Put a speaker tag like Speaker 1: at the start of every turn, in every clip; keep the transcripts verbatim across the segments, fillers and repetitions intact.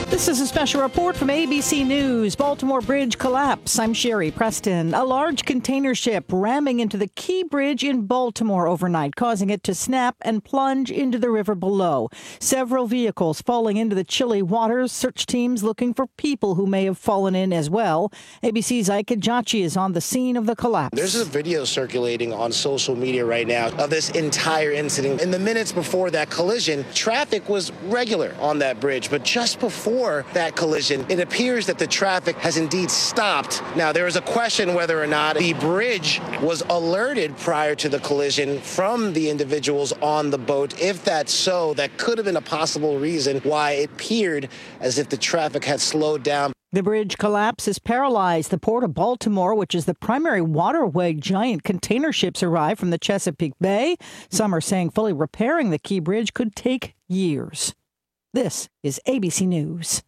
Speaker 1: This is a special report from A B C News. Baltimore Bridge collapse. I'm Sherry Preston. A large container ship ramming into the Key Bridge in Baltimore overnight, causing it to snap and plunge into the river below. Several vehicles falling into the chilly waters. Search teams looking for people who may have fallen in as well. A B C's Ike Ejachi is on the scene of the collapse.
Speaker 2: There's a video circulating on social media right now of this entire incident. In the minutes before that collision, traffic was regular on that bridge, but just before that collision, it appears that the traffic has indeed stopped. Now, there is a question whether or not the bridge was alerted prior to the collision from the individuals on the boat. If that's so, that could have been a possible reason why it appeared as if the traffic had slowed down.
Speaker 1: The bridge collapse has paralyzed the Port of Baltimore, which is the primary waterway giant container ships arrive from the Chesapeake Bay. Some are saying fully repairing the Key Bridge could take years. This is A B C News.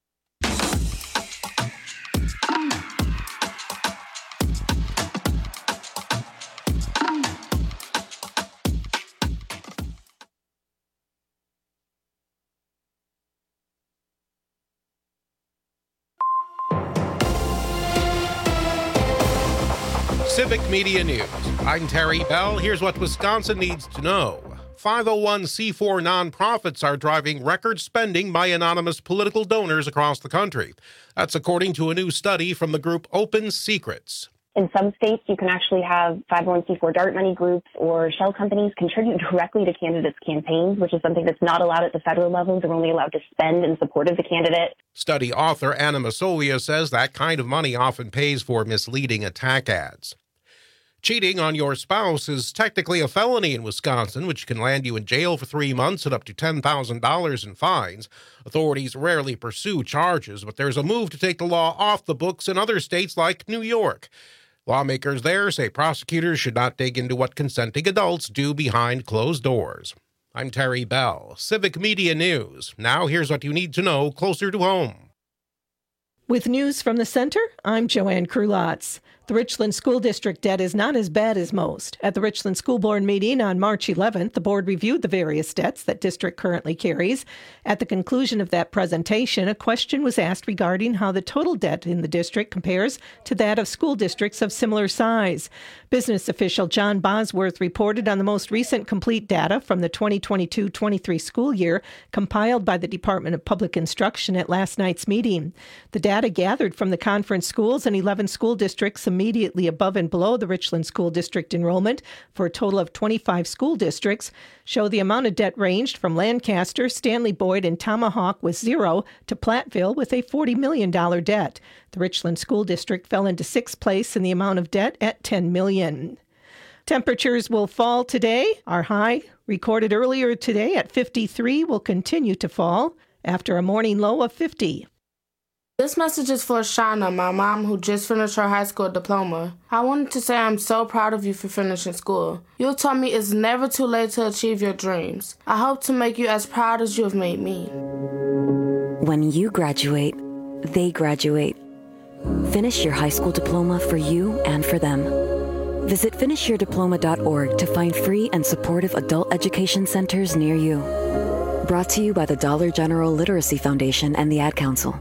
Speaker 3: Civic Media News. I'm Terry Bell. Here's what Wisconsin needs to know. five oh one c four nonprofits are driving record spending by anonymous political donors across the country. That's according to a new study from the group Open Secrets.
Speaker 4: In some states, you can actually have five oh one c four DART money groups or shell companies contribute directly to candidates' campaigns, which is something that's not allowed at the federal level. They're only allowed to spend in support of the candidate.
Speaker 3: Study author Anna Masolia says that kind of money often pays for misleading attack ads. Cheating on your spouse is technically a felony in Wisconsin, which can land you in jail for three months and up to ten thousand dollars in fines. Authorities rarely pursue charges, but there's a move to take the law off the books in other states like New York. Lawmakers there say prosecutors should not dig into what consenting adults do behind closed doors. I'm Terry Bell, Civic Media News. Now here's what you need to know closer to home.
Speaker 5: With news from the center, I'm Joanne Krulotz. The Richland School District debt is not as bad as most. At the Richland School Board meeting on March eleventh, the board reviewed the various debts that district currently carries. At the conclusion of that presentation, a question was asked regarding how the total debt in the district compares to that of school districts of similar size. Business official John Bosworth reported on the most recent complete data from the twenty twenty-two twenty-three school year compiled by the Department of Public Instruction at last night's meeting. The data gathered from the conference schools and eleven school districts immediately above and below the Richland School District enrollment for a total of twenty-five school districts show the amount of debt ranged from Lancaster, Stanley Boyd, and Tomahawk with zero to Platteville with a forty million dollars debt. The Richland School District fell into sixth place in the amount of debt at ten million dollars. Temperatures will fall today. Our high, recorded earlier today at fifty-three, will continue to fall after a morning low of fifty.
Speaker 6: This message is for Shauna, my mom, who just finished her high school diploma. I wanted to say I'm so proud of you for finishing school. You taught me it's never too late to achieve your dreams. I hope to make you as proud as you have made me.
Speaker 7: When you graduate, they graduate. Finish your high school diploma for you and for them. Visit finish your diploma dot org to find free and supportive adult education centers near you. Brought to you by the Dollar General Literacy Foundation and the Ad Council.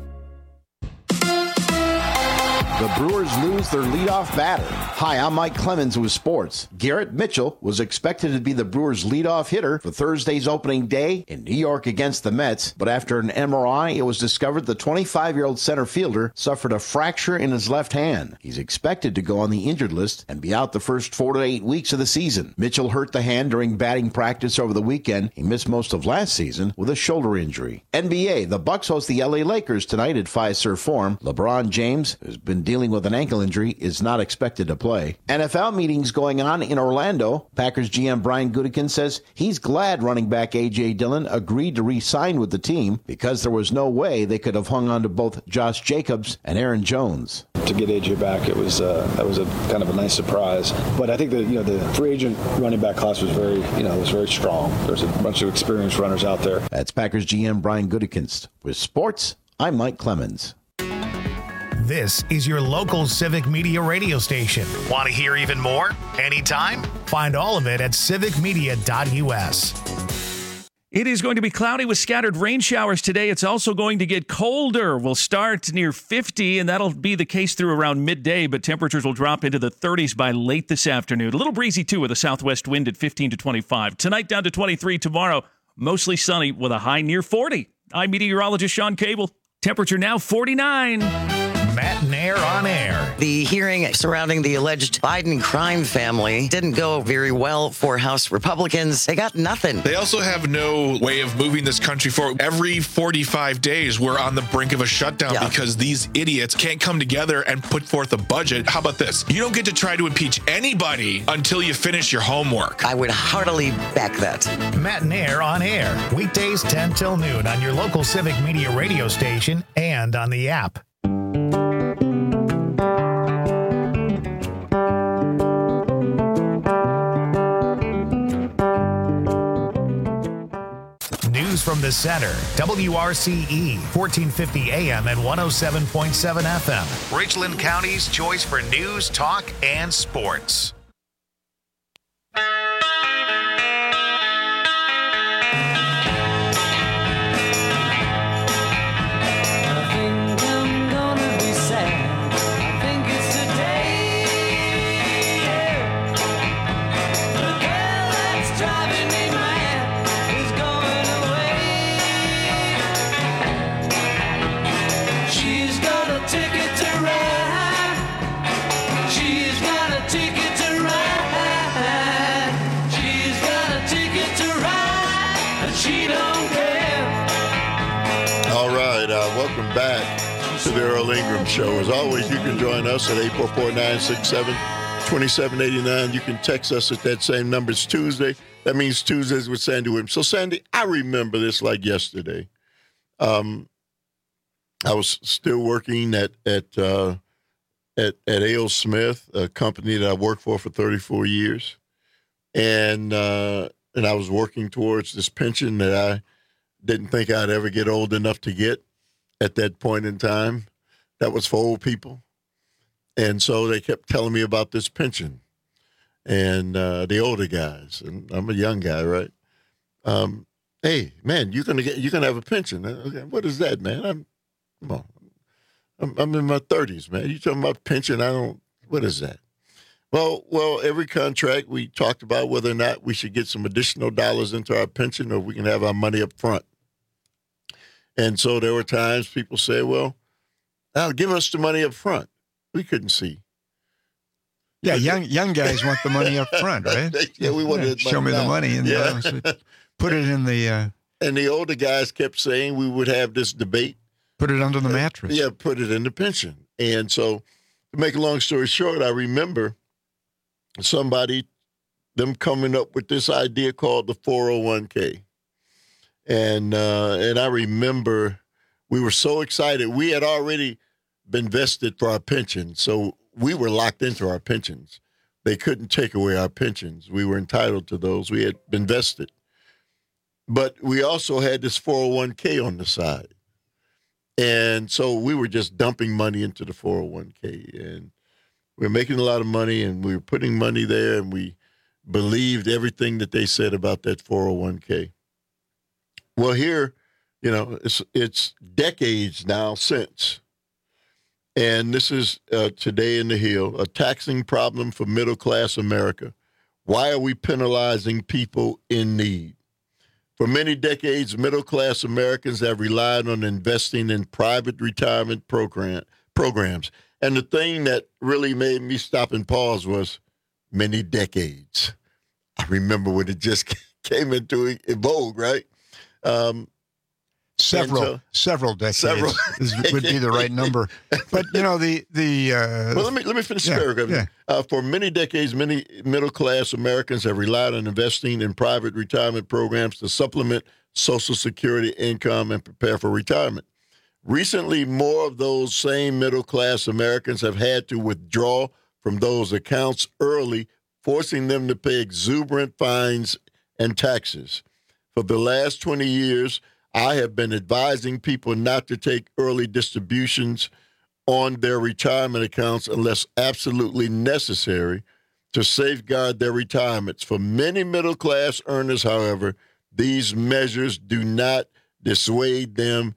Speaker 8: The Brewers lose their leadoff batter. Hi, I'm Mike Clemens with sports. Garrett Mitchell was expected to be the Brewers' leadoff hitter for Thursday's opening day in New York against the Mets, but after an M R I, it was discovered the twenty-five-year-old center fielder suffered a fracture in his left hand. He's expected to go on the injured list and be out the first four to eight weeks of the season. Mitchell hurt the hand during batting practice over the weekend. He missed most of last season with a shoulder injury. N B A, the Bucks host the L A Lakers tonight at Fiserv Forum. LeBron James, who's been dealing with an ankle injury, is not expected to play. N F L meetings going on in Orlando. Packers G M Brian Gutekunst says he's glad running back A J. Dillon agreed to re-sign with the team because there was no way they could have hung on to both Josh Jacobs and Aaron Jones.
Speaker 9: To get A J back, it was uh, that was a kind of a nice surprise. But I think that you know the free agent running back class was very you know was very strong. There's a bunch of experienced runners out there.
Speaker 8: That's Packers G M Brian Gutekunst. With sports, I'm Mike Clemens.
Speaker 10: This is your local Civic Media radio station. Want to hear even more? Anytime? Find all of it at civic media dot u s.
Speaker 11: It is going to be cloudy with scattered rain showers today. It's also going to get colder. We'll start near fifty, and that'll be the case through around midday, but temperatures will drop into the thirties by late this afternoon. A little breezy, too, with a southwest wind at fifteen to twenty-five. Tonight down to twenty-three. Tomorrow, mostly sunny with a high near forty. I'm meteorologist Sean Cable. Temperature now forty-nine.
Speaker 10: Matt Nair on air.
Speaker 12: The hearing surrounding the alleged Biden crime family didn't go very well for House Republicans. They got nothing.
Speaker 13: They also have no way of moving this country forward. Every forty-five days, we're on the brink of a shutdown yeah. because these idiots can't come together and put forth a budget. How about this? You don't get to try to impeach anybody until you finish your homework.
Speaker 12: I would heartily back that.
Speaker 10: Matt Nair on air. Weekdays ten till noon on your local Civic Media radio station and on the app. News from the center. W R C E, fourteen fifty A M and one oh seven point seven F M. Richland County's choice for news, talk, and sports.
Speaker 14: Welcome back to the Earl Ingram Show. As always, you can join us at eight four four, nine six seven, two seven eight nine. You can text us at that same number. It's Tuesday. That means Tuesdays with Sandy Williams. So, Sandy, I remember this like yesterday. Um, I was still working at at uh, at at A L. Smith, a company that I worked for for thirty-four years, and uh, and I was working towards this pension that I didn't think I'd ever get old enough to get. At that point in time, that was for old people. And so they kept telling me about this pension and uh, the older guys. And I'm a young guy, right? Um, hey, man, you're gonna get, you're gonna have a pension. Okay, what is that, man? I'm, come on, I'm, I'm in my thirties, man. You talking about pension? I don't. What is that? Well, well, every contract we talked about whether or not we should get some additional dollars into our pension, or we can have our money up front. And so there were times people say, well, now give us the money up front. We couldn't see.
Speaker 15: Yeah, young young guys want the money up front, right?
Speaker 14: yeah, we wanted
Speaker 15: yeah, Show me
Speaker 14: now.
Speaker 15: the money and
Speaker 14: yeah.
Speaker 15: the, put it in the... Uh,
Speaker 14: and the older guys kept saying we would have this debate.
Speaker 15: Put it under the
Speaker 14: uh,
Speaker 15: mattress.
Speaker 14: Yeah, put it in the pension. And so to make a long story short, I remember somebody, them coming up with this idea called the four oh one k. And uh, and I remember we were so excited. We had already been vested for our pension, so we were locked into our pensions. They couldn't take away our pensions. We were entitled to those. We had been vested. But we also had this four oh one k on the side. And so we were just dumping money into the four oh one k. And we were making a lot of money, and we were putting money there, and we believed everything that they said about that four oh one k. Well, here, you know, it's it's decades now since, and this is uh, Today in the Hill, a taxing problem for middle-class America. Why are we penalizing people in need? For many decades, middle-class Americans have relied on investing in private retirement program programs. And the thing that really made me stop and pause was many decades. I remember when it just came into vogue, right? Um,
Speaker 15: several,
Speaker 14: so,
Speaker 15: several decades
Speaker 14: several
Speaker 15: is, would be the right number. But you know the the. Uh,
Speaker 14: well, let me let me finish
Speaker 15: yeah,
Speaker 14: the paragraph.
Speaker 15: Yeah.
Speaker 14: Uh, for many decades, many middle class Americans have relied on investing in private retirement programs to supplement Social Security income and prepare for retirement. Recently, more of those same middle class Americans have had to withdraw from those accounts early, forcing them to pay exuberant fines and taxes. For the last twenty years, I have been advising people not to take early distributions on their retirement accounts unless absolutely necessary to safeguard their retirements. For many middle-class earners, however, these measures do not dissuade them.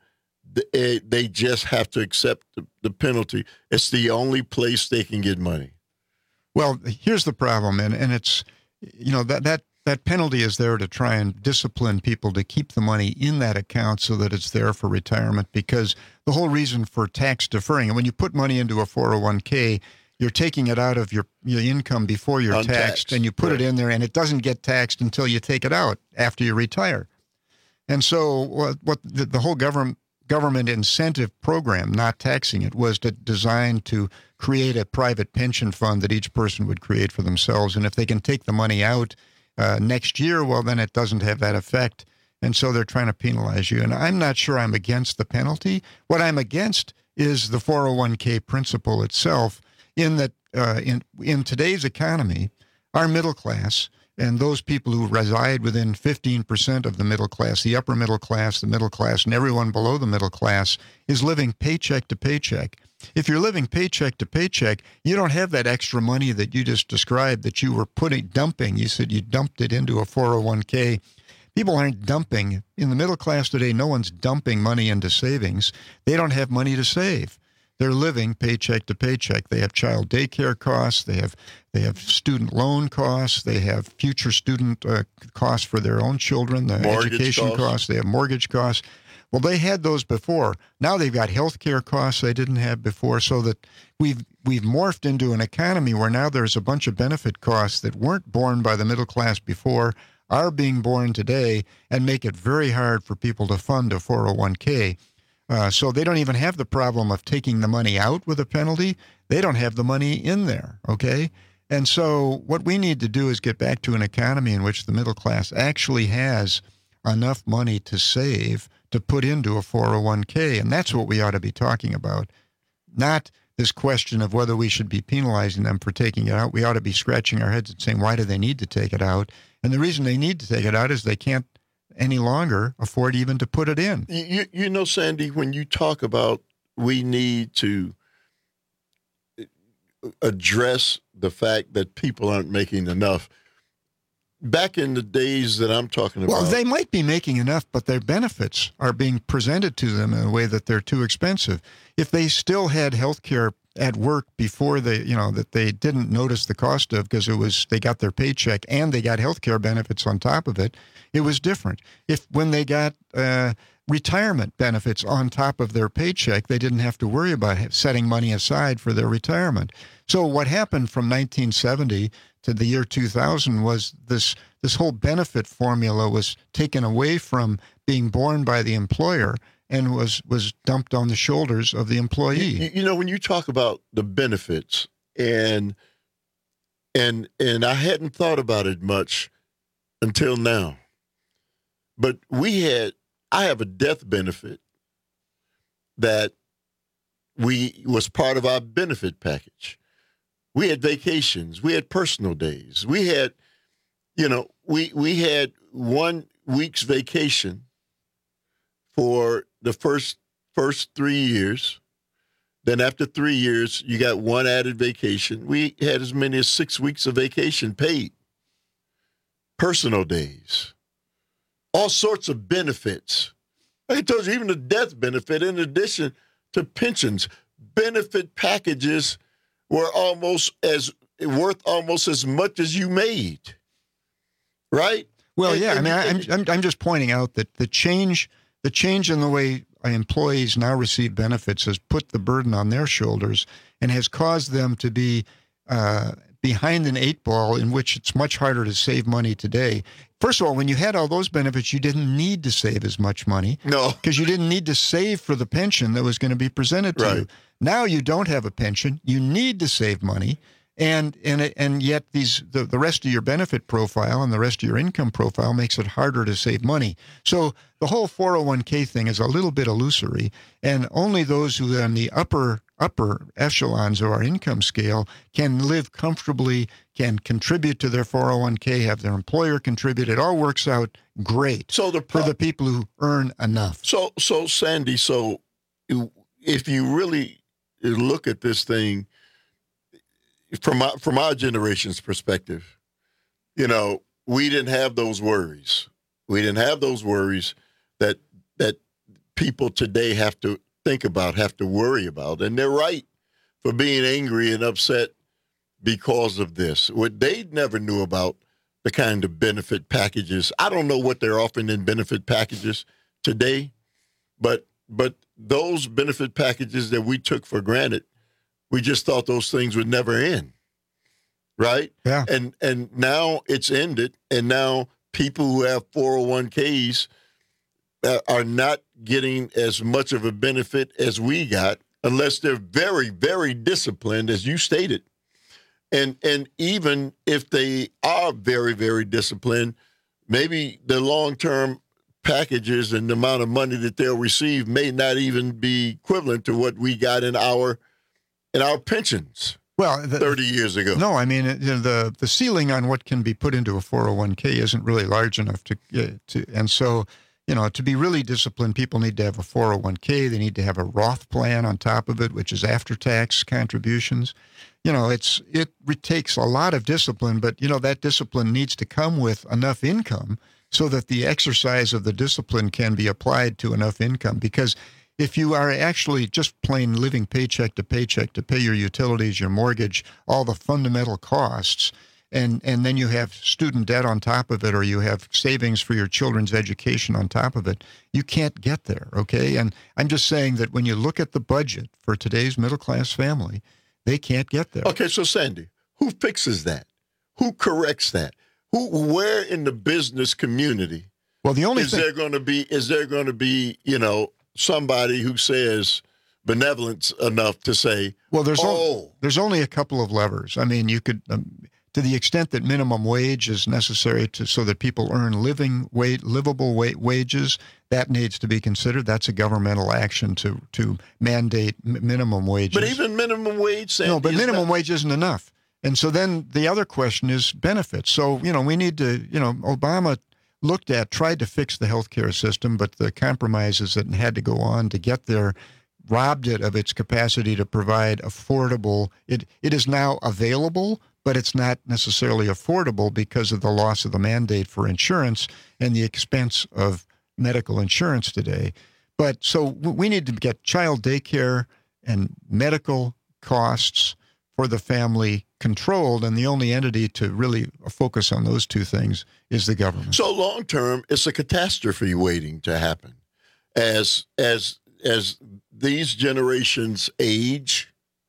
Speaker 14: They just have to accept the, the penalty. It's the only place they can get money.
Speaker 15: Well, here's the problem, and, and it's, you know, that, that that penalty is there to try and discipline people to keep the money in that account so that it's there for retirement, because the whole reason for tax deferring, and when you put money into a four oh one k, you're taking it out of your, your income before you're
Speaker 14: Untaxed.
Speaker 15: taxed, and you put right. it in there, and it doesn't get taxed until you take it out after you retire. And so what, what the, the whole government government incentive program, not taxing it, was to, designed to create a private pension fund that each person would create for themselves. And if they can take the money out uh, next year, well, then it doesn't have that effect. And so they're trying to penalize you. And I'm not sure I'm against the penalty. What I'm against is the four oh one k principle itself, in that uh, in, in today's economy, our middle class and those people who reside within fifteen percent of the middle class, the upper middle class, the middle class, and everyone below the middle class is living paycheck to paycheck. If you're living paycheck to paycheck, you don't have that extra money that you just described that you were putting, dumping. You said you dumped it into a four oh one k. People aren't dumping. In the middle class today, no one's dumping money into savings. They don't have money to save. They're living paycheck to paycheck. They have child daycare costs. They have they have student loan costs. They have future student uh, costs for their own children, the
Speaker 14: mortgage
Speaker 15: education costs. costs. They have mortgage costs. Well, they had those before. Now they've got health care costs they didn't have before, so that we've we've morphed into an economy where now there's a bunch of benefit costs that weren't borne by the middle class before, are being borne today, and make it very hard for people to fund a four oh one k. Uh, so they don't even have the problem of taking the money out with a penalty. They don't have the money in there, okay? And so what we need to do is get back to an economy in which the middle class actually has enough money to save to put into a four oh one k, and that's what we ought to be talking about, not this question of whether we should be penalizing them for taking it out. We ought to be scratching our heads and saying, why do they need to take it out? And the reason they need to take it out is they can't any longer afford even to put it in.
Speaker 14: You, you know, Sandy, when you talk about we need to address the fact that people aren't making enough, back in the days that I'm talking about.
Speaker 15: Well, they might be making enough, but their benefits are being presented to them in a way that they're too expensive. If they still had health care at work before they, you know, that they didn't notice the cost of because it was, they got their paycheck and they got health care benefits on top of it, it was different. If when they got uh, retirement benefits on top of their paycheck, they didn't have to worry about setting money aside for their retirement. So what happened from nineteen seventy to the year two thousand was this this whole benefit formula was taken away from being borne by the employer and was was dumped on the shoulders of the employee.
Speaker 14: You, you know, when you talk about the benefits, and and and I hadn't thought about it much until now, but we had I have a death benefit that we was part of our benefit package. We had vacations. We had personal days. We had, you know, we we had one week's vacation for the first first three years. Then after three years, you got one added vacation. We had as many as six weeks of vacation paid. Personal days. All sorts of benefits. I told you, even the death benefit, in addition to pensions, benefit packages were almost as worth almost as much as you made, right?
Speaker 15: Well,
Speaker 14: and,
Speaker 15: yeah.
Speaker 14: and,
Speaker 15: I mean, I'm, I'm I'm just pointing out that the change the change in the way employees now receive benefits has put the burden on their shoulders and has caused them to be uh, behind an eight ball in which it's much harder to save money today. First of all, when you had all those benefits, you didn't need to save as much money.
Speaker 14: No.
Speaker 15: Because you didn't need to save for the pension that was going to be presented to
Speaker 14: right.
Speaker 15: you. Now you don't have a pension. You need to save money. And and and yet these the, the rest of your benefit profile and the rest of your income profile makes it harder to save money. So the whole four oh one k thing is a little bit illusory, and only those who are in the upper upper echelons of our income scale can live comfortably, can contribute to their four oh one k, have their employer contribute. It all works out great
Speaker 14: so the pro-
Speaker 15: for the people who earn enough.
Speaker 14: So so Sandy, so if you really look at this thing from our, from our generation's perspective, you know, we didn't have those worries. We didn't have those worries that that people today have to think about, have to worry about. And they're right for being angry and upset because of this. What they never knew about the kind of benefit packages. I don't know what they're offering in benefit packages today, but but those benefit packages that we took for granted, we just thought those things would never end, right?
Speaker 15: Yeah.
Speaker 14: And and now it's ended, and now people who have four oh one k's are not getting as much of a benefit as we got unless they're very, very disciplined, as you stated. And and even if they are very, very disciplined, maybe the long-term packages and the amount of money that they'll receive may not even be equivalent to what we got in our in our pensions.
Speaker 15: Well, the,
Speaker 14: thirty years ago.
Speaker 15: No, I mean you know, the the ceiling on what can be put into a four oh one k isn't really large enough to uh, to, and so you know to be really disciplined, people need to have a four oh one k. They need to have a Roth plan on top of it, which is after-tax contributions. You know, it's it takes a lot of discipline, but you know that discipline needs to come with enough income so that the exercise of the discipline can be applied to enough income. Because if you are actually just plain living paycheck to paycheck to pay your utilities, your mortgage, all the fundamental costs, and, and then you have student debt on top of it, or you have savings for your children's education on top of it, you can't get there, okay? And I'm just saying that when you look at the budget for today's middle-class family, they can't get there.
Speaker 14: Okay, so Sandy, who fixes that? Who corrects that? Who, where in the business community
Speaker 15: well, the only
Speaker 14: is
Speaker 15: thing-
Speaker 14: there going to be, is there going to be, you know, somebody who says benevolence enough to say,
Speaker 15: well, there's
Speaker 14: oh,
Speaker 15: only, there's only a couple of levers. I mean, you could, um, to the extent that minimum wage is necessary to so that people earn living wage, livable wa- wages, that needs to be considered. That's a governmental action to to mandate m- minimum wages.
Speaker 14: But even minimum wage, Sandy,
Speaker 15: no, but
Speaker 14: is
Speaker 15: minimum
Speaker 14: not-
Speaker 15: wage isn't enough. And so then the other question is benefits. So you know, we need to, you know, Obama looked at, tried to fix the healthcare system, but the compromises that had to go on to get there robbed it of its capacity to provide affordable. It it is now available, but it's not necessarily affordable because of the loss of the mandate for insurance and the expense of medical insurance today. But so we need to get child daycare and medical costs for the family controlled, and the only entity to really focus on those two things is the government.
Speaker 14: So long term, it's a catastrophe waiting to happen. As as as these generations age,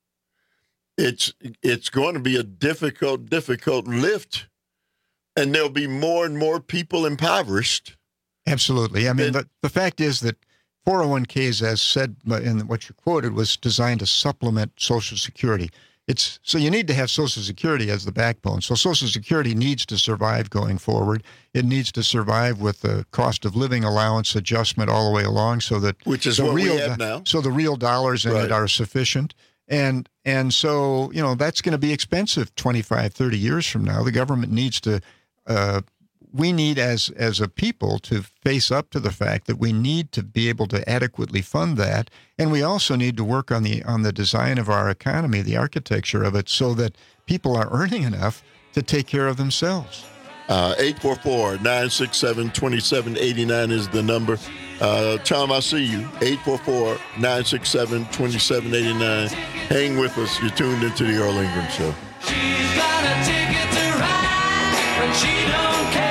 Speaker 14: it's it's going to be a difficult, difficult lift, and there'll be more and more people impoverished.
Speaker 15: Absolutely. I mean, the, the fact is that four oh one k's, as said in what you quoted, was designed to supplement Social Security. It's so you need to have Social Security as the backbone. So Social Security needs to survive going forward. It needs to survive with the cost of living allowance adjustment all the way along, so that
Speaker 14: which is
Speaker 15: the
Speaker 14: what
Speaker 15: real,
Speaker 14: we have now.
Speaker 15: So the real dollars in
Speaker 14: Right.
Speaker 15: it are sufficient. And and so you know that's going to be expensive twenty-five, thirty years from now. The government needs to. Uh, we need as as a people to face up to the fact that we need to be able to adequately fund that, and we also need to work on the on the design of our economy, the architecture of it, so that people are earning enough to take care of themselves.
Speaker 14: Uh, eight four four, nine six seven, two seven eight nine is the number. Uh, Tom, I see you. eight four four, nine six seven, two seven eight nine. Hang with us. You're tuned into the Earl Ingram Show.
Speaker 16: She's got a ticket to ride, but she don't care.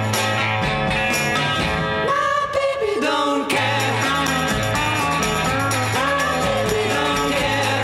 Speaker 16: My baby don't care. My baby don't care.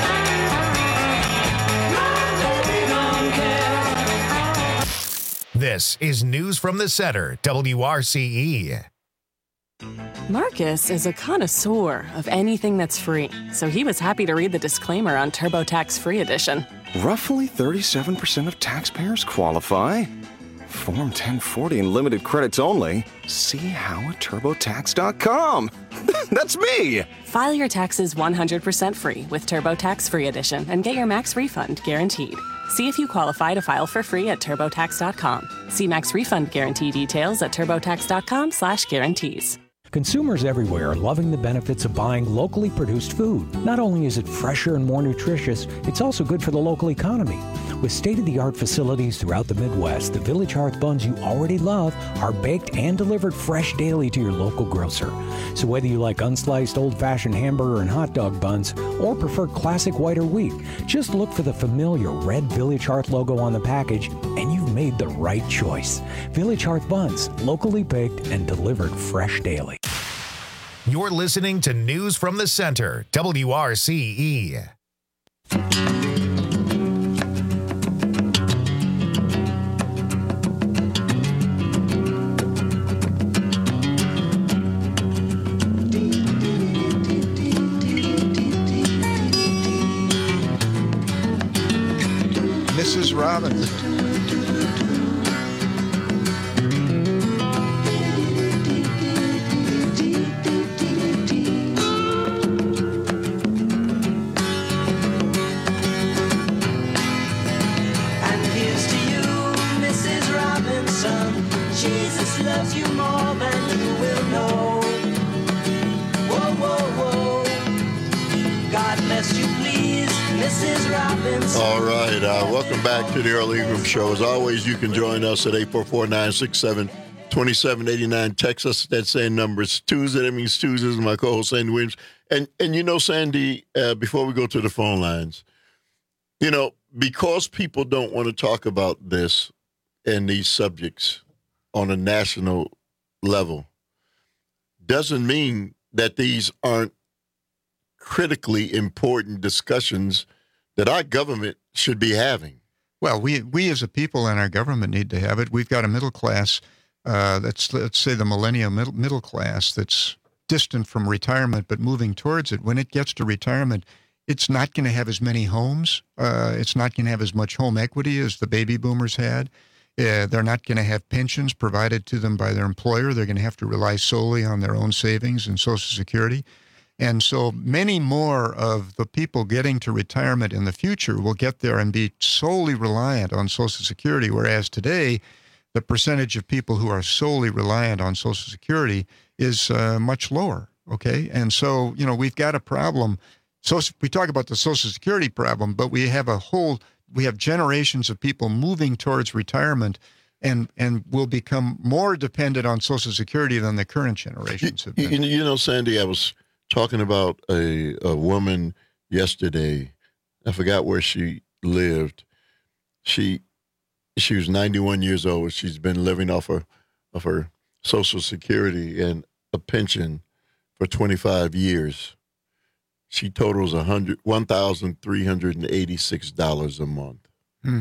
Speaker 16: My baby don't care.
Speaker 10: This is News from the Center, W R C E.
Speaker 17: Marcus is a connoisseur of anything that's free, so he was happy to read the disclaimer on TurboTax Free Edition.
Speaker 18: Roughly thirty-seven percent of taxpayers qualify. Form ten forty and limited credits only. See how at TurboTax dot com. That's me!
Speaker 17: File your taxes one hundred percent free with TurboTax Free Edition and get your max refund guaranteed. See if you qualify to file for free at TurboTax dot com. See max refund guarantee details at TurboTax dot com slash guarantees.
Speaker 19: Consumers everywhere are loving the benefits of buying locally produced food. Not only is it fresher and more nutritious, it's also good for the local economy. With state-of-the-art facilities throughout the Midwest, the Village Hearth buns you already love are baked and delivered fresh daily to your local grocer. So whether you like unsliced old-fashioned hamburger and hot dog buns or prefer classic white or wheat, just look for the familiar red Village Hearth logo on the package and you've made the right choice. Village Hearth buns, locally baked and delivered fresh daily.
Speaker 10: You're listening to News from the Center, W R C E.
Speaker 15: Missus Robbins.
Speaker 16: Jesus loves you more than you will know. Whoa, whoa, whoa. God bless you, please, Missus Robinson.
Speaker 14: All right. Uh, welcome back to the Earl Ingram Show. As always, you can join us at eight four four, nine six seven, two seven eight nine. Text us at that same number. It's Tuesday. That means Tuesdays. My co-host, Sandy Williams. And, and you know, Sandy, uh, before we go to the phone lines, you know, because people don't want to talk about this and these subjects on a national level, doesn't mean that these aren't critically important discussions that our government should be having.
Speaker 15: Well, we we as a people and our government need to have it. We've got a middle class uh, that's, let's say, the millennial middle, middle class that's distant from retirement but moving towards it. When it gets to retirement, it's not going to have as many homes. Uh, it's not going to have as much home equity as the baby boomers had. Uh, they're not going to have pensions provided to them by their employer. They're going to have to rely solely on their own savings and Social Security. And so many more of the people getting to retirement in the future will get there and be solely reliant on Social Security, whereas today the percentage of people who are solely reliant on Social Security is uh, much lower, okay? And so, you know, we've got a problem. So we talk about the Social Security problem, but we have a whole we have generations of people moving towards retirement and and will become more dependent on Social Security than the current generations have been.
Speaker 14: You, you know, Sandy, I was talking about a, a woman yesterday. I forgot where she lived. She she was ninety-one years old. She's been living off her, of her Social Security and a pension for twenty-five years. She totals one thousand three hundred eighty-six dollars a month.
Speaker 15: Hmm.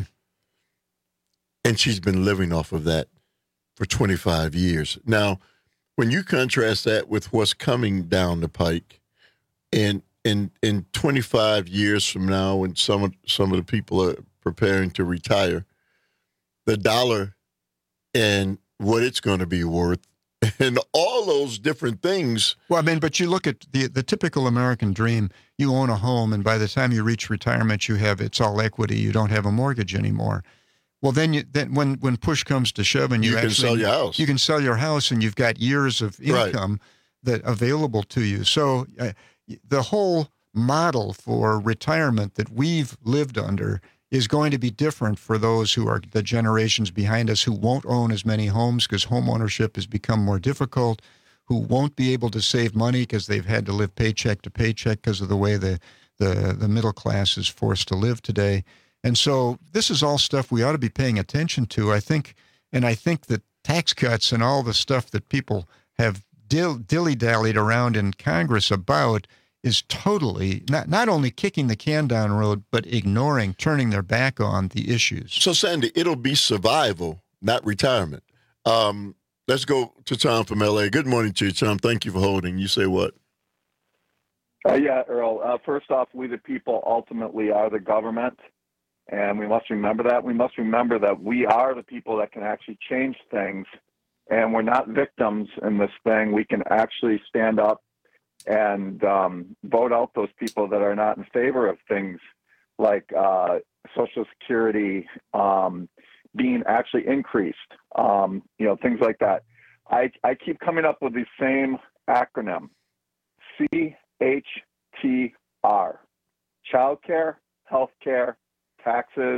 Speaker 14: And she's been living off of that for twenty-five years. Now, when you contrast that with what's coming down the pike, and in in twenty-five years from now, when some of, some of the people are preparing to retire, the dollar and what it's going to be worth, and all those different things.
Speaker 15: Well, I mean, but you look at the the typical American dream. You own a home, and by the time you reach retirement, you have it's all equity. You don't have a mortgage anymore. Well, then, you, then when when push comes to shove, and you,
Speaker 14: you can
Speaker 15: actually,
Speaker 14: sell your house.
Speaker 15: You can sell your house, and you've got years of income right. that available to you. So uh, the whole model for retirement that we've lived under is going to be different for those who are the generations behind us who won't own as many homes because home ownership has become more difficult, who won't be able to save money because they've had to live paycheck to paycheck because of the way the, the, the middle class is forced to live today. And so this is all stuff we ought to be paying attention to, I think. And I think that tax cuts and all the stuff that people have dill- dilly-dallied around in Congress about is totally not, not only kicking the can down the road, but ignoring, turning their back on the issues.
Speaker 14: So, Sandy, it'll be survival, not retirement. Um, let's go to Tom from L A. Good morning to you, Tom. Thank you for holding. You say what?
Speaker 20: Uh, yeah, Earl. Uh, first off, we the people ultimately are the government, and we must remember that. We must remember that we are the people that can actually change things, and we're not victims in this thing. We can actually stand up and um, vote out those people that are not in favor of things like uh, Social Security um, being actually increased, um, you know, things like that. I, I keep coming up with the same acronym, C H T R, childcare, healthcare, taxes,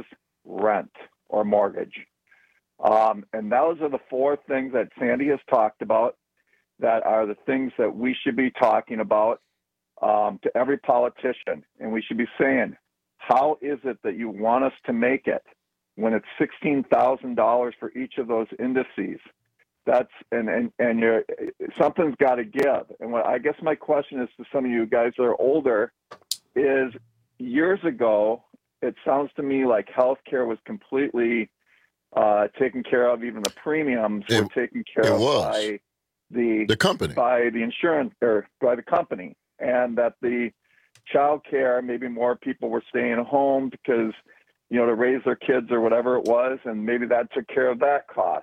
Speaker 20: rent, or mortgage. Um, and those are the four things that Sandy has talked about that are the things that we should be talking about um, to every politician. And we should be saying, how is it that you want us to make it when it's sixteen thousand dollars for each of those indices? That's and and and you're something's got to give. And what I guess my question is to some of you guys that are older is, years ago, it sounds to me like healthcare was completely uh, taken care of. Even the premiums
Speaker 14: it,
Speaker 20: were taken care of
Speaker 14: was.
Speaker 20: by the
Speaker 14: the company,
Speaker 20: by the insurance or by the company, and that the child care, maybe more people were staying home because, you know, to raise their kids or whatever it was, and maybe that took care of that cost.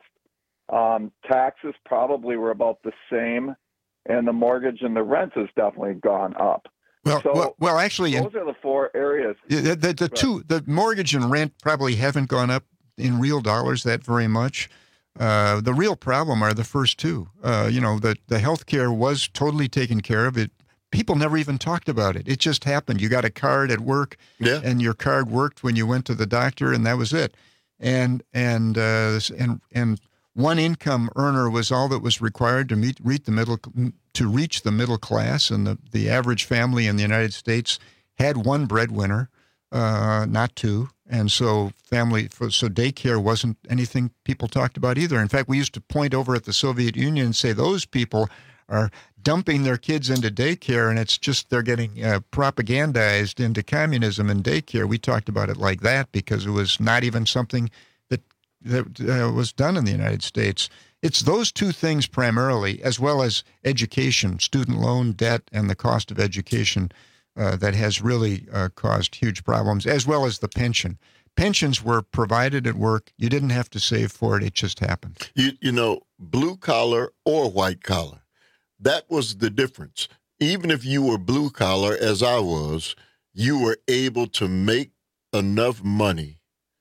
Speaker 20: Um, taxes probably were about the same, and the mortgage and the rent has definitely gone up.
Speaker 15: Well,
Speaker 20: so
Speaker 15: well, well, actually,
Speaker 20: those are the four areas.
Speaker 15: The, the, the two, the mortgage and rent probably haven't gone up in real dollars that very much. Uh, the real problem are the first two. Uh, you know, the the healthcare was totally taken care of. It people never even talked about it. It just happened. You got a card at work,
Speaker 14: yeah.
Speaker 15: and your card worked when you went to the doctor, and that was it. And and uh, and and one income earner was all that was required to meet reach the middle to reach the middle class, and the the average family in the United States had one breadwinner, uh, not two. And so family, so daycare wasn't anything people talked about either. In fact, we used to point over at the Soviet Union and say those people are dumping their kids into daycare, and it's just they're getting uh, propagandized into communism and daycare. We talked about it like that because it was not even something that that uh, was done in the United States. It's those two things primarily, as well as education, student loan debt, and the cost of education. Uh, that has really uh, caused huge problems, as well as the pension. Pensions were provided at work. You didn't have to save for it. It just happened.
Speaker 14: You, you know, blue collar or white collar, that was the difference. Even if you were blue collar, as I was, you were able to make enough money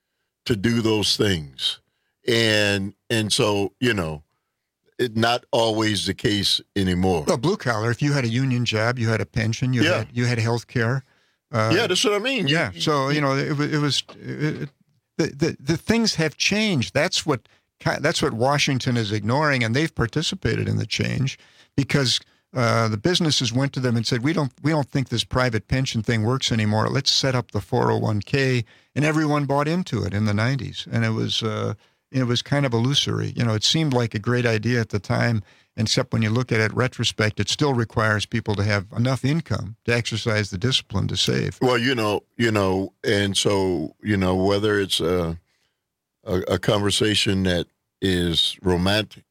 Speaker 14: to do those things. And and so, you know, it's not always the case anymore.
Speaker 15: Well, blue collar, if you had a union job, you had a pension, you
Speaker 14: yeah.
Speaker 15: had you had health care. Uh,
Speaker 14: yeah, that's what I mean.
Speaker 15: Yeah, you, so you know, it, it was it, the, the the things have changed. That's what that's what Washington is ignoring, and they've participated in the change because uh, the businesses went to them and said, "We don't we don't think this private pension thing works anymore. Let's set up the four oh one k," and everyone bought into it in the nineties, and it was. Uh, It was kind of illusory. You know, it seemed like a great idea at the time, except when you look at it in retrospect, it still requires people to have enough income to exercise the discipline to save.
Speaker 14: Well, you know, you know, and so, you know, whether it's a, a, a conversation that is romantic,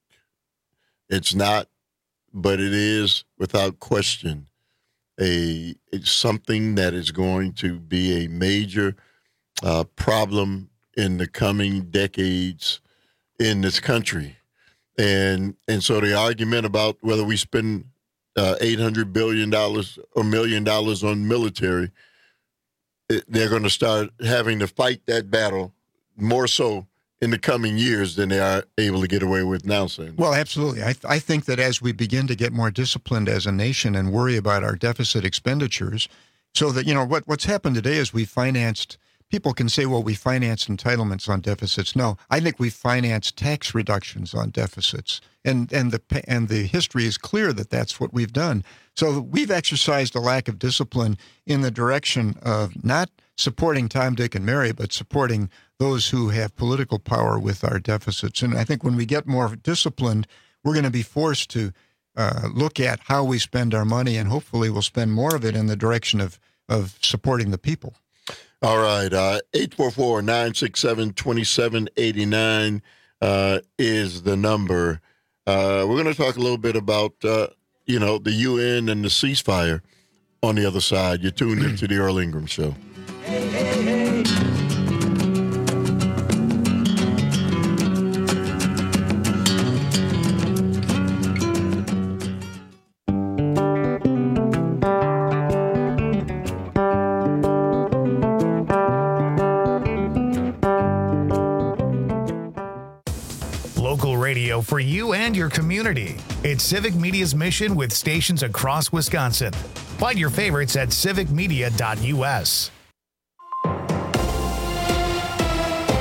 Speaker 14: it's not, but it is without question a it's something that is going to be a major uh, problem in the coming decades in this country. And and so the argument about whether we spend uh, eight hundred billion dollars or million dollars on military, it, they're going to start having to fight that battle more so in the coming years than they are able to get away with now, Sam.
Speaker 15: Well, absolutely. I, th- I think that as we begin to get more disciplined as a nation and worry about our deficit expenditures, so that, you know, what what's happened today is we financed People can say, well, we financed entitlements on deficits. No, I think we financed tax reductions on deficits. And and the and the history is clear that that's what we've done. So we've exercised a lack of discipline in the direction of not supporting Tom, Dick, and Mary, but supporting those who have political power with our deficits. And I think when we get more disciplined, we're going to be forced to uh, look at how we spend our money, and hopefully we'll spend more of it in the direction of, of supporting the people.
Speaker 14: All right, uh, eight four four, nine six seven, two seven eight nine uh, is the number. Uh, we're going to talk a little bit about, uh, you know, the U N and the ceasefire on the other side. You're tuned into the Earl Ingram Show.
Speaker 16: Hey, hey, hey.
Speaker 10: For you and your community. It's Civic Media's mission with stations across Wisconsin. Find your favorites at civic media dot u s.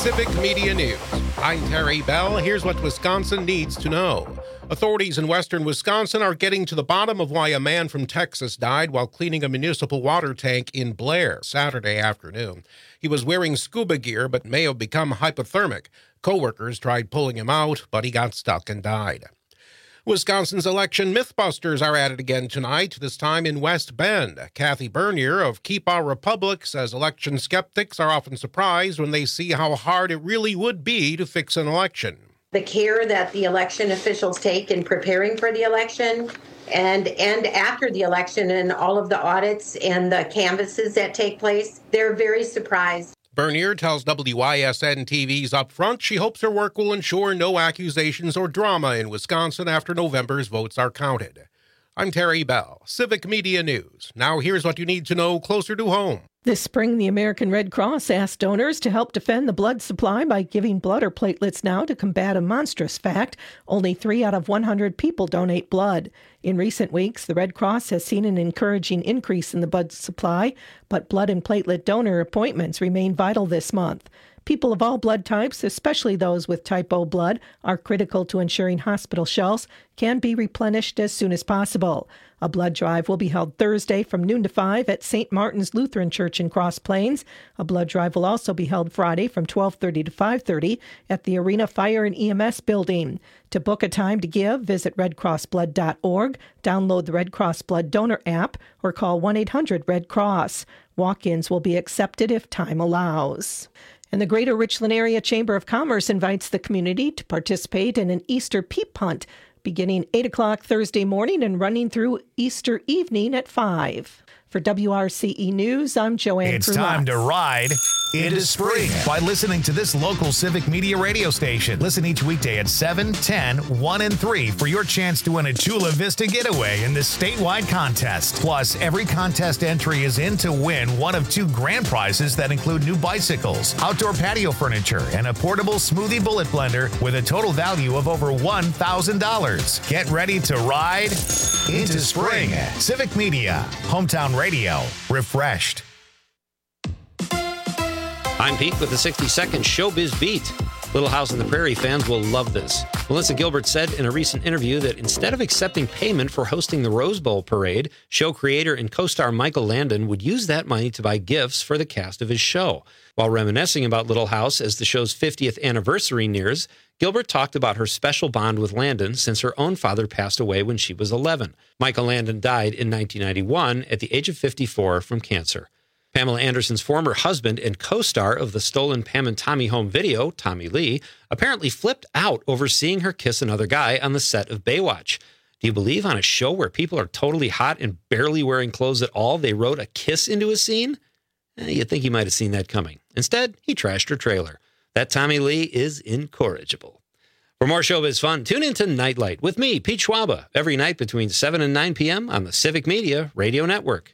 Speaker 3: Civic Media News. I'm Terry Bell. Here's what Wisconsin needs to know. Authorities in western Wisconsin are getting to the bottom of why a man from Texas died while cleaning a municipal water tank in Blair Saturday afternoon. He was wearing scuba gear but may have become hypothermic. Coworkers tried pulling him out, but he got stuck and died. Wisconsin's election mythbusters are at it again tonight, this time in West Bend. Kathy Bernier of Keep Our Republic says election skeptics are often surprised when they see how hard it really would be to fix an election.
Speaker 21: The care that the election officials take in preparing for the election and and after the election and all of the audits and the canvasses that take place, they're very surprised.
Speaker 3: Bernier tells W I S N T V's Upfront she hopes her work will ensure no accusations or drama in Wisconsin after November's votes are counted. I'm Terry Bell, Civic Media News. Now here's what you need to know closer to home.
Speaker 5: This spring, the American Red Cross asked donors to help defend the blood supply by giving blood or platelets now to combat a monstrous fact. Only three out of one hundred people donate blood. In recent weeks, the Red Cross has seen an encouraging increase in the blood supply, but blood and platelet donor appointments remain vital this month. People of all blood types, especially those with type O blood, are critical to ensuring hospital shelves can be replenished as soon as possible. A blood drive will be held Thursday from noon to five at Saint Martin's Lutheran Church in Cross Plains. A blood drive will also be held Friday from twelve thirty to five thirty at the Arena Fire and E M S building. To book a time to give, visit red cross blood dot org, download the Red Cross Blood Donor app, or call one eight hundred red cross. Walk-ins will be accepted if time allows. And the Greater Richland Area Chamber of Commerce invites the community to participate in an Easter peep hunt beginning eight o'clock Thursday morning and running through Easter evening at five. For W R C E News, I'm Joanne
Speaker 10: It's
Speaker 5: Krulotz.
Speaker 10: time to ride into spring by listening to this local Civic Media radio station. Listen each weekday at seven, ten, one, and three for your chance to win a Chula Vista getaway in this statewide contest. Plus, every contest entry is in to win one of two grand prizes that include new bicycles, outdoor patio furniture, and a portable smoothie bullet blender with a total value of over one thousand dollars. Get ready to ride into spring. Civic Media, hometown radio, refreshed.
Speaker 22: I'm Pete with the sixty second Showbiz Beat. Little House on the Prairie fans will love this. Melissa Gilbert said in a recent interview that instead of accepting payment for hosting the Rose Bowl parade, show creator and co-star Michael Landon would use that money to buy gifts for the cast of his show. While reminiscing about Little House as the show's fiftieth anniversary nears, Gilbert talked about her special bond with Landon since her own father passed away when she was eleven. Michael Landon died in nineteen ninety-one at the age of fifty-four from cancer. Pamela Anderson's former husband and co-star of the stolen Pam and Tommy home video, Tommy Lee, apparently flipped out over seeing her kiss another guy on the set of Baywatch. Do you believe on a show where people are totally hot and barely wearing clothes at all, they wrote a kiss into a scene? Eh, you'd think he might have seen that coming. Instead, he trashed her trailer. That Tommy Lee is incorrigible. For more showbiz fun, tune into Nightlight with me, Pete Schwaba, every night between seven and nine p.m. on the Civic Media Radio Network.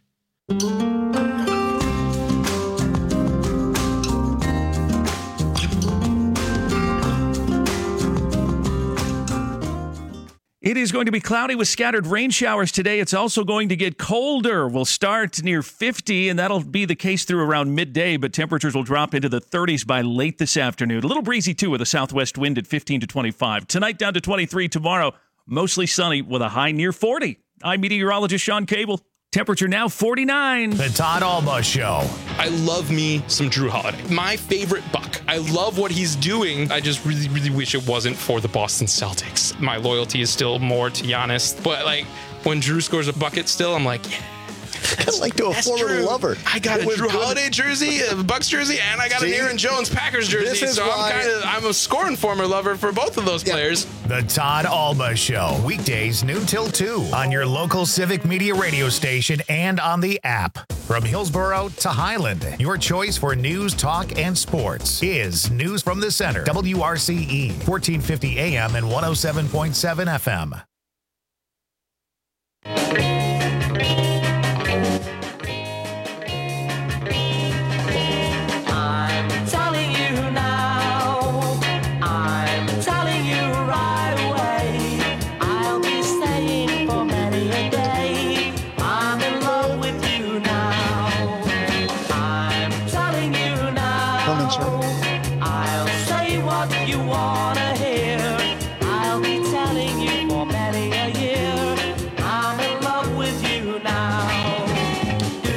Speaker 11: It is going to be cloudy with scattered rain showers today. It's also going to get colder. We'll start near fifty, and that'll be the case through around midday, but temperatures will drop into the thirties by late this afternoon. A little breezy, too, with a southwest wind at fifteen to twenty-five. Tonight down to twenty-three. Tomorrow, mostly sunny with a high near forty. I'm meteorologist Sean Cable. Temperature now forty-nine.
Speaker 10: The Todd Alba Show.
Speaker 23: I love me some Drew Holiday. My favorite Buck. I love what he's doing. I just really, really wish it wasn't for the Boston Celtics. My loyalty is still more to Giannis. But, like, when Drew scores a bucket still, I'm like, yeah.
Speaker 8: Kind of like to a former
Speaker 23: true.
Speaker 8: lover.
Speaker 23: I got
Speaker 8: It
Speaker 23: a
Speaker 8: was
Speaker 23: Drew
Speaker 8: good.
Speaker 23: Holiday jersey, a Bucks jersey, and I got
Speaker 8: See?
Speaker 23: an Aaron Jones Packers
Speaker 8: This
Speaker 23: jersey.
Speaker 8: is
Speaker 23: So
Speaker 8: why-
Speaker 23: I'm kind of I'm a scoring former lover for both of those players.
Speaker 10: The Todd Alba Show. Weekdays noon till two on your local Civic Media radio station and on the app. From Hillsboro to Highland, your choice for news, talk, and sports is News from the Center. W R C E, fourteen fifty A M and one oh seven point seven F M.
Speaker 16: I'm telling you now, I'm telling you right away, I'll be staying for many a day, I'm in love with you now, I'm telling you now,
Speaker 15: Come in, sir.
Speaker 16: I'll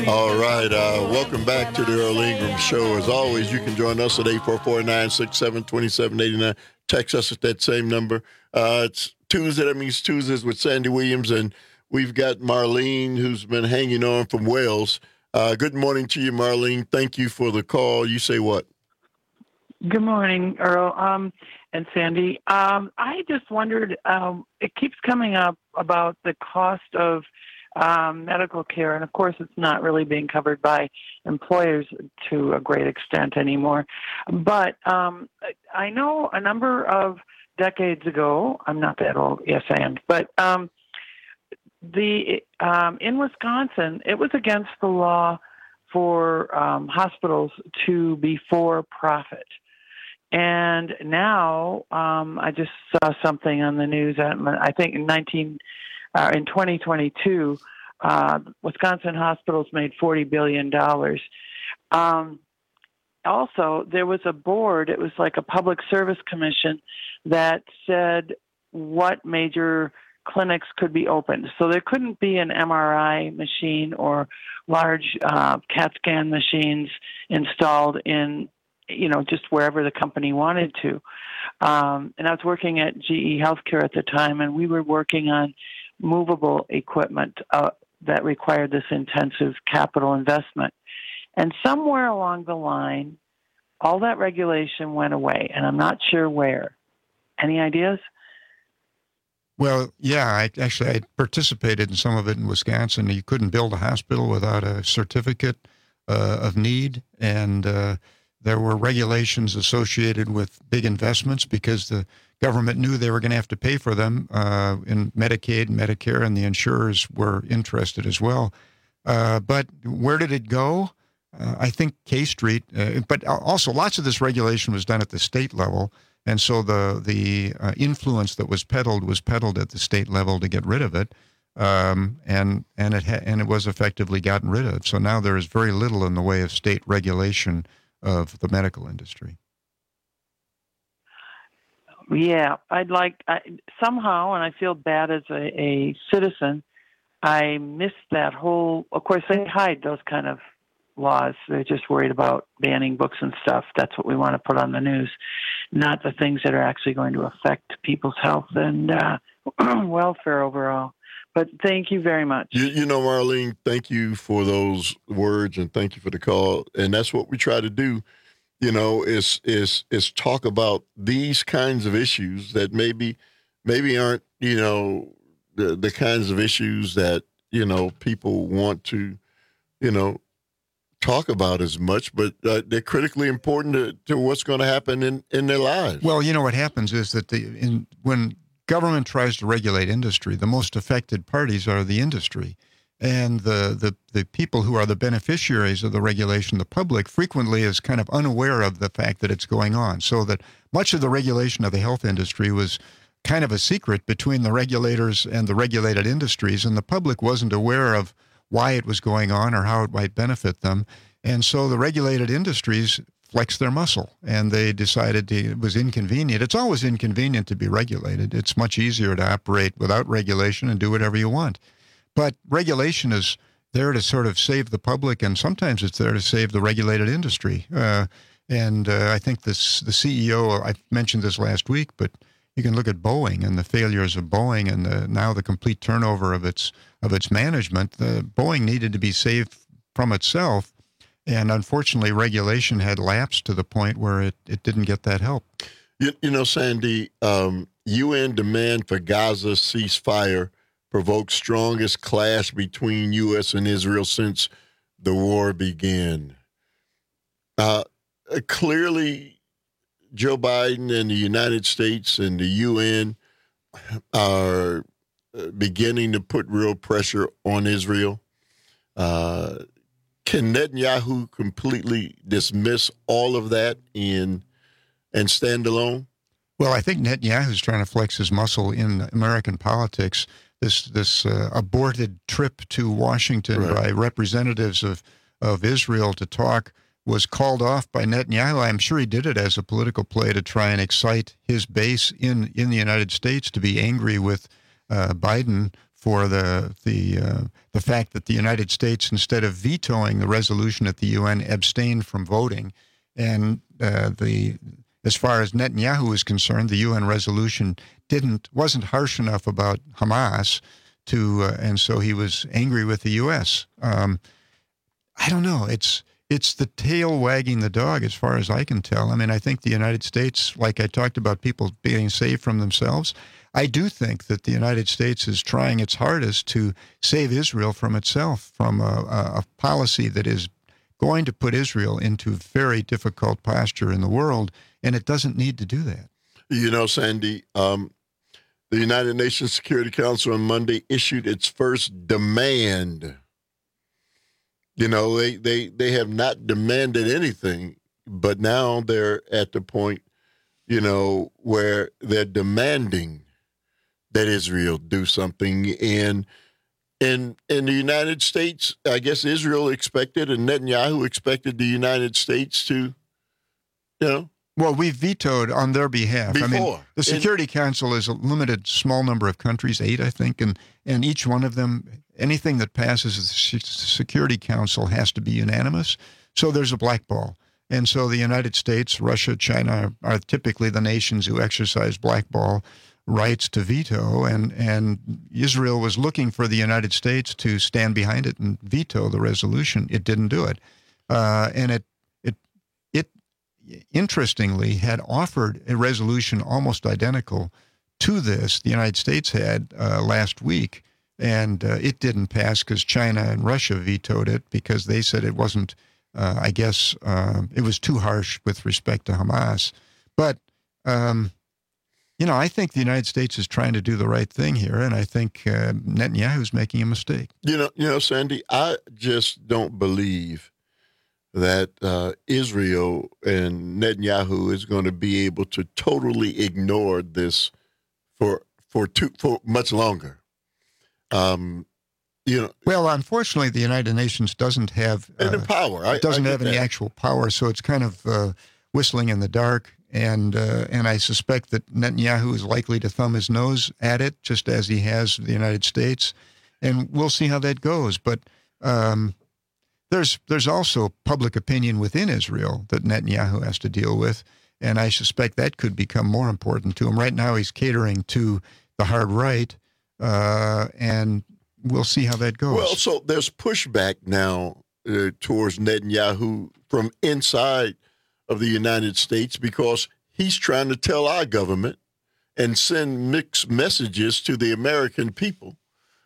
Speaker 14: All right. Uh, welcome back to the Earl Ingram Show. As always, you can join us at eight four four, nine six seven, two seven eight nine. Text us at that same number. Uh, it's Tuesday. That means Tuesdays with Sandy Williams. And we've got Marlene, who's been hanging on from Wales. Uh, good morning to you, Marlene. Thank you for the call. You say what?
Speaker 1: Good morning, Earl um, and Sandy. Um, I just wondered, um, it keeps coming up about the cost of um, medical care, and of course it's not really being covered by employers to a great extent anymore. But um, I know a number of decades ago, I'm not that old, yes I am, but um, the um, in Wisconsin, it was against the law for um, hospitals to be for profit. And now um, I just saw something on the news. I think in nineteen uh, in twenty twenty-two, uh, Wisconsin hospitals made forty billion dollars. Um, also, there was a board. It was like a public service commission that said what major clinics could be opened. So there couldn't be an M R I machine or large uh, CAT scan machines installed in, you know, just wherever the company wanted to. Um, and I was working at G E Healthcare at the time, and we were working on movable equipment uh, that required this intensive capital investment. And somewhere along the line, all that regulation went away, and I'm not sure where. Any ideas?
Speaker 15: Well, yeah, I actually I participated in some of it in Wisconsin. You couldn't build a hospital without a certificate uh, of need, and uh, there were regulations associated with big investments because the government knew they were going to have to pay for them uh, in Medicaid and Medicare, and the insurers were interested as well. Uh, but where did it go? Uh, I think K Street, uh, but also lots of this regulation was done at the state level. And so the the uh, influence that was peddled was peddled at the state level to get rid of it, um, and and it ha- and it was effectively gotten rid of. So now there is very little in the way of state regulation of the medical industry.
Speaker 1: Yeah, I'd like I, somehow, and I feel bad as a, a citizen, I missed that whole. Of course, they hide those kind of laws. They're just worried about banning books and stuff. That's what we want to put on the news, not the things that are actually going to affect people's health and uh, welfare overall. But thank you very much.
Speaker 14: You, you know, Marlene, thank you for those words and thank you for the call. And that's what we try to do, you know, is is is talk about these kinds of issues that maybe maybe aren't, you know, the the kinds of issues that, you know, people want to, you know, talk about as much, but uh, they're critically important to, to what's going to happen in, in their lives.
Speaker 15: Well, you know, what happens is that the in, when government tries to regulate industry, the most affected parties are the industry. And the, the, the people who are the beneficiaries of the regulation, the public, frequently is kind of unaware of the fact that it's going on. So that much of the regulation of the health industry was kind of a secret between the regulators and the regulated industries, and the public wasn't aware of why it was going on or how it might benefit them. And so the regulated industries flexed their muscle, and they decided to, it was inconvenient. It's always inconvenient to be regulated. It's much easier to operate without regulation and do whatever you want. But regulation is there to sort of save the public, and sometimes it's there to save the regulated industry. Uh, and uh, I think this the C E O, I mentioned this last week, but you can look at Boeing and the failures of Boeing and the, now the complete turnover of its of its management. The Boeing needed to be saved from itself, and unfortunately, regulation had lapsed to the point where it, it didn't get that help.
Speaker 14: You, you know, Sandy, um, U N demand for Gaza ceasefire provoked strongest clash between U S and Israel since the war began. Uh, clearly, Joe Biden and the United States and the U N are beginning to put real pressure on Israel. Uh, can Netanyahu completely dismiss all of that in and stand alone?
Speaker 15: Well, I think Netanyahu's trying to flex his muscle in American politics. This this uh, aborted trip to Washington right. by representatives of, of Israel to talk was called off by Netanyahu. I'm sure he did it as a political play to try and excite his base in, in the United States to be angry with uh, Biden for the the uh, the fact that the United States, instead of vetoing the resolution at the U N, abstained from voting, and uh, the as far as Netanyahu is concerned, the U N resolution didn't wasn't harsh enough about Hamas to, uh, and so he was angry with the U S. Um, I don't know. It's it's the tail wagging the dog, as far as I can tell. I mean, I think the United States, like I talked about, people being saved from themselves. I do think that the United States is trying its hardest to save Israel from itself, from a, a policy that is going to put Israel into very difficult posture in the world, and it doesn't need to do that.
Speaker 14: You know, Sandy, um, the United Nations Security Council on Monday issued its first demand. You know, they, they, they have not demanded anything, but now they're at the point, you know, where they're demanding that Israel do something. And in in the United States, I guess Israel expected and Netanyahu expected the United States to, you know.
Speaker 15: Well, we vetoed on their behalf.
Speaker 14: Before.
Speaker 15: I mean, the Security and, Council is a limited, small number of countries, eight, I think, and, and each one of them, anything that passes the Security Council has to be unanimous. So there's a blackball. And so the United States, Russia, China are, are typically the nations who exercise blackball rights to veto, and, and Israel was looking for the United States to stand behind it and veto the resolution. It didn't do it. Uh, and it, it, it interestingly had offered a resolution almost identical to this the United States had uh, last week, and uh, it didn't pass because China and Russia vetoed it because they said it wasn't, uh, I guess, uh, it was too harsh with respect to Hamas. But, um, you know, I think the United States is trying to do the right thing here, and I think uh, Netanyahu's making a mistake.
Speaker 14: You know, you know, Sandy, I just don't believe that uh, Israel and Netanyahu is going to be able to totally ignore this for for too for much longer. Um, you know,
Speaker 15: well, unfortunately, the United Nations doesn't have uh,
Speaker 14: the power. I,
Speaker 15: doesn't
Speaker 14: I
Speaker 15: have any
Speaker 14: that.
Speaker 15: actual power, so it's kind of uh, whistling in the dark. And uh, and I suspect that Netanyahu is likely to thumb his nose at it, just as he has the United States. And we'll see how that goes. But um, there's there's also public opinion within Israel that Netanyahu has to deal with, and I suspect that could become more important to him. Right now, he's catering to the hard right, uh, and we'll see how that goes.
Speaker 14: Well, so there's pushback now uh, towards Netanyahu from inside of the United States because he's trying to tell our government and send mixed messages to the American people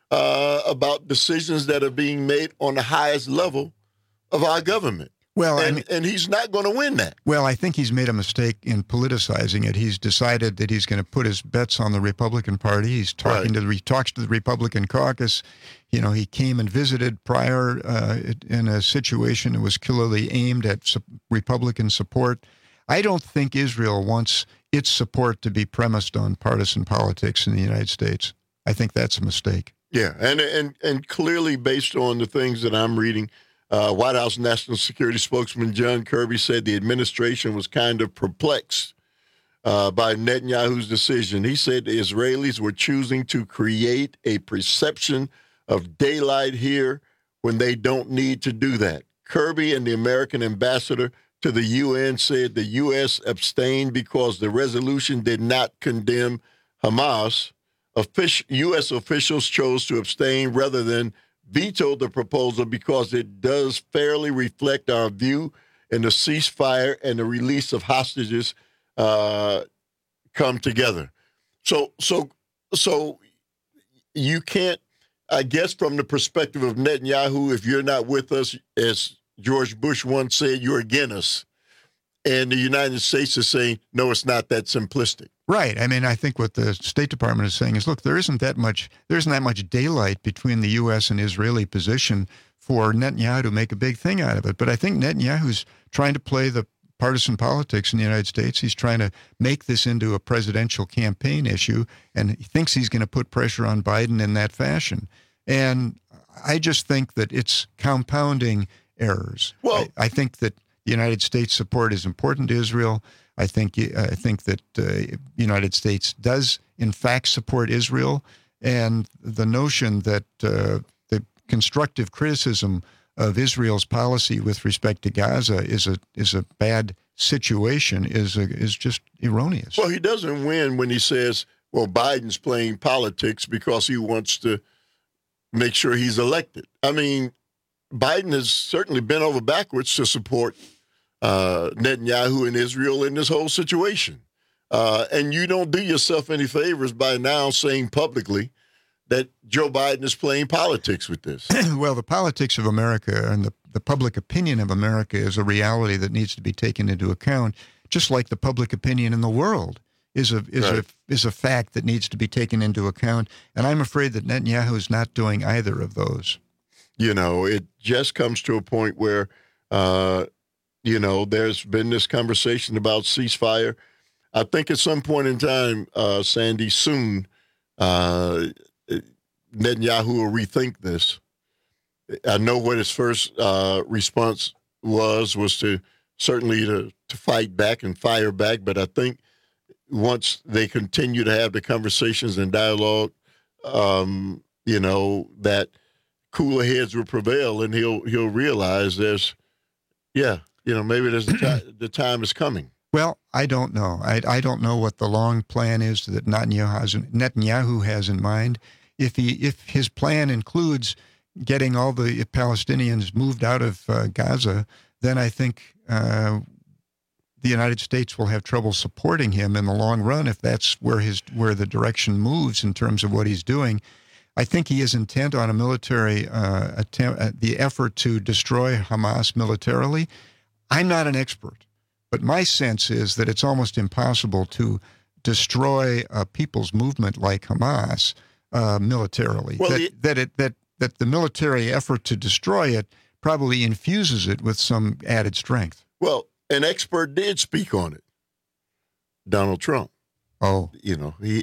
Speaker 14: uh, about decisions that are being made on the highest level of our government.
Speaker 15: Well,
Speaker 14: and,
Speaker 15: I mean,
Speaker 14: and he's not going to win that.
Speaker 15: Well, I think he's made a mistake in politicizing it. He's decided that he's going to put his bets on the Republican Party. He's talking
Speaker 14: Right.
Speaker 15: to the he talks to the Republican caucus. You know, he came and visited prior uh, in a situation that was clearly aimed at su- Republican support. I don't think Israel wants its support to be premised on partisan politics in the United States. I think that's a mistake.
Speaker 14: Yeah, and and and clearly based on the things that I'm reading, uh, White House National Security spokesman John Kirby said the administration was kind of perplexed uh, by Netanyahu's decision. He said the Israelis were choosing to create a perception of daylight here when they don't need to do that. Kirby and the American ambassador to the U N said the U S abstained because the resolution did not condemn Hamas. Offic- U S officials chose to abstain rather than veto the proposal because it does fairly reflect our view and the ceasefire and the release of hostages uh, come together. So, so, so you can't, I guess, from the perspective of Netanyahu, if you're not with us, as George Bush once said, you're against us. And the United States is saying, no, it's not that simplistic.
Speaker 15: Right. I mean, I think what the State Department is saying is, look, there isn't that much, there isn't that much daylight between the U S and Israeli position for Netanyahu to make a big thing out of it. But I think Netanyahu's trying to play the partisan politics in the United States. He's trying to make this into a presidential campaign issue, and he thinks he's going to put pressure on Biden in that fashion. And I just think that it's compounding errors.
Speaker 14: Well,
Speaker 15: I, I think that the United States support is important to Israel. I think I think that the uh, United States does, in fact, support Israel. And the notion that uh, the constructive criticism of Israel's policy with respect to Gaza is a is a bad situation is a, is just erroneous.
Speaker 14: Well, he doesn't win when he says, well, Biden's playing politics because he wants to make sure he's elected. I mean, Biden has certainly bent over backwards to support uh, Netanyahu and Israel in this whole situation. Uh, and you don't do yourself any favors by now saying publicly that Joe Biden is playing politics with this.
Speaker 15: Well, the politics of America and the, the public opinion of America is a reality that needs to be taken into account, just like the public opinion in the world is a is right. a is a fact that needs to be taken into account. And I'm afraid that Netanyahu is not doing either of those.
Speaker 14: You know, it just comes to a point where, uh, you know, there's been this conversation about ceasefire. I think at some point in time, uh, Sandy, soon, uh, Netanyahu will rethink this. I know what his first uh, response was, was to certainly to, to fight back and fire back. But I think once they continue to have the conversations and dialogue, um, you know, that cooler heads will prevail, and he'll he'll realize there's, yeah, you know, maybe there's the, ti- the time is coming.
Speaker 15: Well, I don't know. I, I don't know what the long plan is that Netanyahu has, Netanyahu has in mind. If he if his plan includes getting all the Palestinians moved out of uh, Gaza, then I think uh, the United States will have trouble supporting him in the long run if that's where his where the direction moves in terms of what he's doing. I think he is intent on a military uh, attempt, uh, the effort to destroy Hamas militarily. I'm not an expert, but my sense is that it's almost impossible to destroy a people's movement like Hamas uh, militarily.
Speaker 14: Well,
Speaker 15: that,
Speaker 14: the,
Speaker 15: that it that that the military effort to destroy it probably infuses it with some added strength.
Speaker 14: Well, an expert did speak on it. Donald Trump.
Speaker 15: Oh,
Speaker 14: you know he.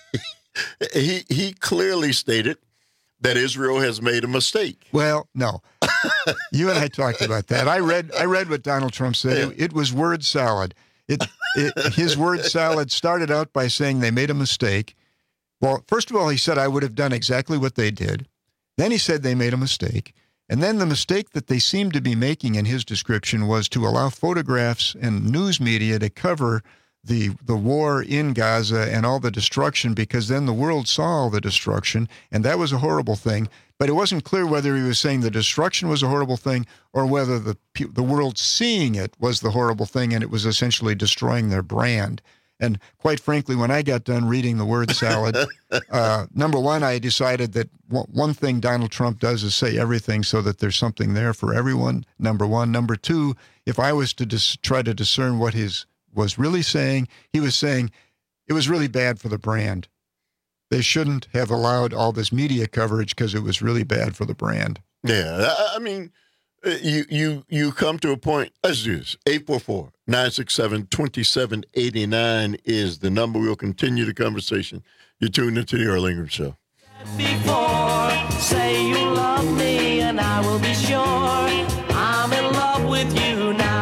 Speaker 14: He he clearly stated that Israel has made a mistake.
Speaker 15: Well, no. You and I talked about that. I read I read what Donald Trump said. Yeah. It, it was word salad. It, it his word salad started out by saying they made a mistake. Well, first of all, he said I would have done exactly what they did. Then he said they made a mistake. And then the mistake that they seemed to be making in his description was to allow photographs and news media to cover the the war in Gaza and all the destruction, because then the world saw all the destruction, and that was a horrible thing. But it wasn't clear whether he was saying the destruction was a horrible thing or whether the the world seeing it was the horrible thing, and it was essentially destroying their brand. And quite frankly, when I got done reading the word salad, uh, number one, I decided that one thing Donald Trump does is say everything so that there's something there for everyone, number one. Number two, if I was to dis- try to discern what his was really saying, he was saying it was really bad for the brand. They shouldn't have allowed all this media coverage because it was really bad for the brand.
Speaker 14: Yeah, I mean, you you you come to a point. Let's do this. eight four four, nine six seven, two seven eight nine is the number. We'll continue the conversation. You're tuned into the Earl Ingram Show.
Speaker 16: Before, say you love me and I will be sure I'm in love with you now.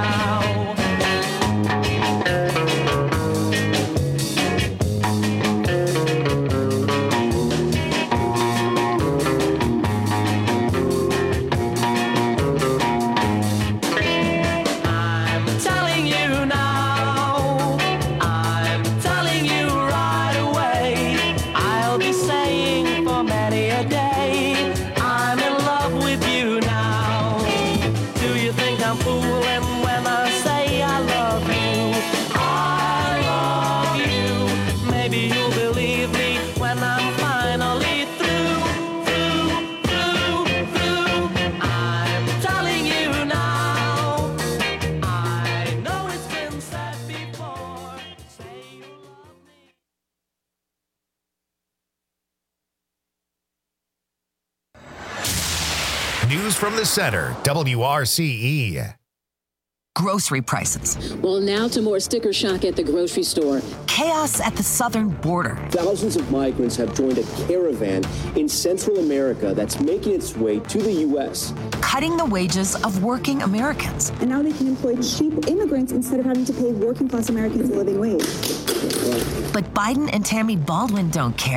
Speaker 10: News from the center, W R C E.
Speaker 2: Grocery prices.
Speaker 4: Well, now to more sticker shock at the grocery store.
Speaker 2: Chaos at the southern border.
Speaker 6: Thousands of migrants have joined a caravan in Central America that's making its way to the U S.
Speaker 2: Cutting the wages of working Americans.
Speaker 24: And now they can employ cheap immigrants instead of having to pay working class Americans a living wage.
Speaker 2: But Biden and Tammy Baldwin don't care.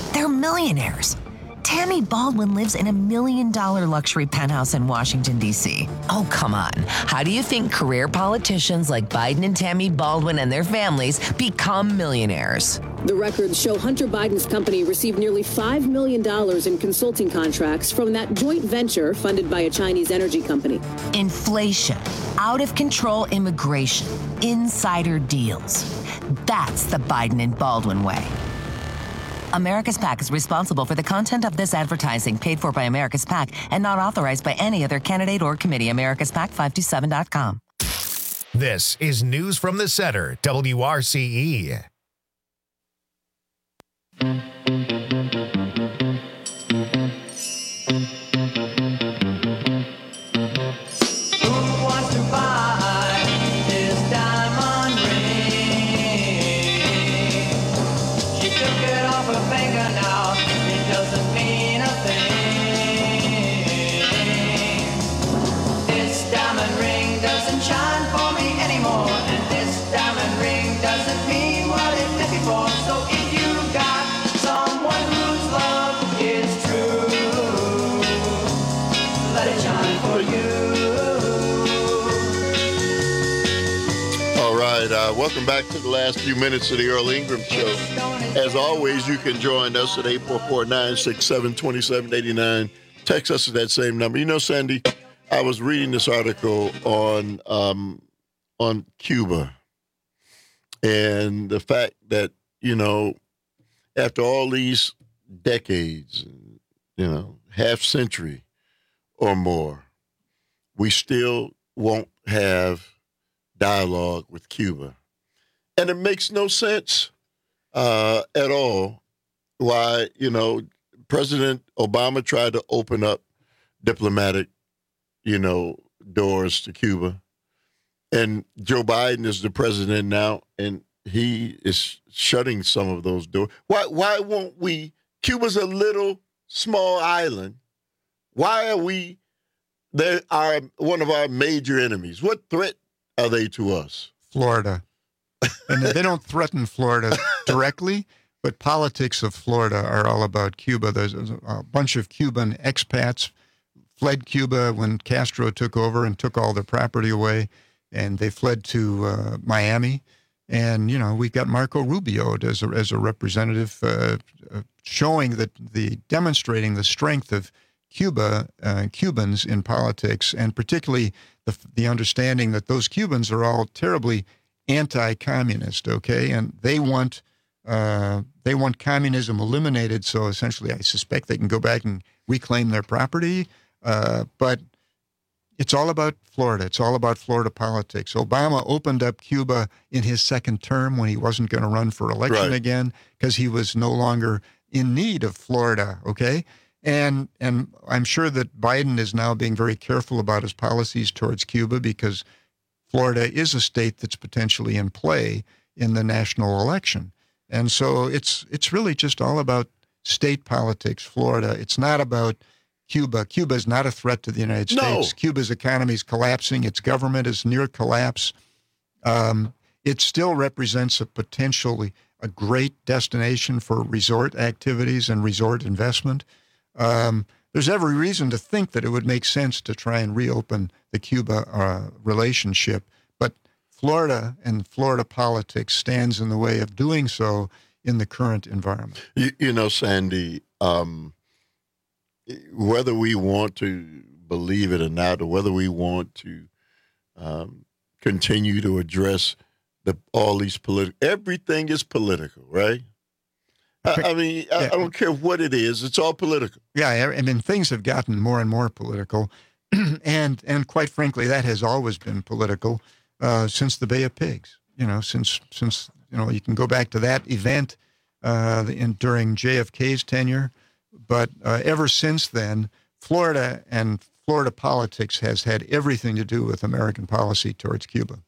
Speaker 2: They're millionaires. Tammy Baldwin lives in a million dollar luxury penthouse in Washington, D C.
Speaker 7: Oh, come on. How do you think career politicians like Biden and Tammy Baldwin and their families become millionaires?
Speaker 4: The records show Hunter Biden's company received nearly five million dollars in consulting contracts from that joint venture funded by a Chinese energy company.
Speaker 2: Inflation, out of control immigration, insider deals. That's the Biden and Baldwin way. America's PAC is responsible for the content of this advertising, paid for by America's PAC and not authorized by any other candidate or committee. America's PAC five two seven dot com.
Speaker 10: This is News from the Center, W R C E.
Speaker 14: Uh, welcome back to the last few minutes of the Earl Ingram Show. As always, you can join us at eight four four, nine six seven, two seven eight nine. Text us at that same number. You know, Sandy, I was reading this article on um, on Cuba and the fact that, you know, after all these decades, you know, half century or more, we still won't have dialogue with Cuba. And it makes no sense uh, at all why, you know, President Obama tried to open up diplomatic, you know, doors to Cuba. And Joe Biden is the president now, and he is shutting some of those doors. Why, why won't we? Cuba's a little small island. Why are we, they are one of our major enemies. What threat are they to us?
Speaker 15: Florida. And they don't threaten Florida directly, but politics of Florida are all about Cuba. There's a bunch of Cuban expats fled Cuba when Castro took over and took all their property away, and they fled to uh, Miami. And, you know, we've got Marco Rubio as a, as a representative uh, showing that the, demonstrating the strength of Cuba, uh, Cubans in politics, and particularly the, the understanding that those Cubans are all terribly anti-communist, okay, and they want uh, they want communism eliminated. So essentially, I suspect they can go back and reclaim their property. Uh, but it's all about Florida. It's all about Florida politics. Obama opened up Cuba in his second term when he wasn't going to run for election
Speaker 14: Right.
Speaker 15: again because he was no longer in need of Florida, okay? And and I'm sure that Biden is now being very careful about his policies towards Cuba because Florida is a state that's potentially in play in the national election. And so it's it's really just all about state politics, Florida. It's not about Cuba. Cuba is not a threat to the United
Speaker 14: No.
Speaker 15: States. Cuba's economy is collapsing. Its government is near collapse. Um, it still represents a potentially a great destination for resort activities and resort investment. Um, there's every reason to think that it would make sense to try and reopen the Cuba uh, relationship. But Florida and Florida politics stands in the way of doing so in the current environment.
Speaker 14: You, you know, Sandy, um, whether we want to believe it or not, or whether we want to um, continue to address the, all these political, everything is political, right? I, I mean, I, I don't care what it is; it's all political.
Speaker 15: Yeah, I mean, things have gotten more and more political, and and quite frankly, that has always been political uh, since the Bay of Pigs. You know, since since you know, you can go back to that event uh, in, during J F K's tenure, but uh, ever since then, Florida and Florida politics has had everything to do with American policy towards Cuba.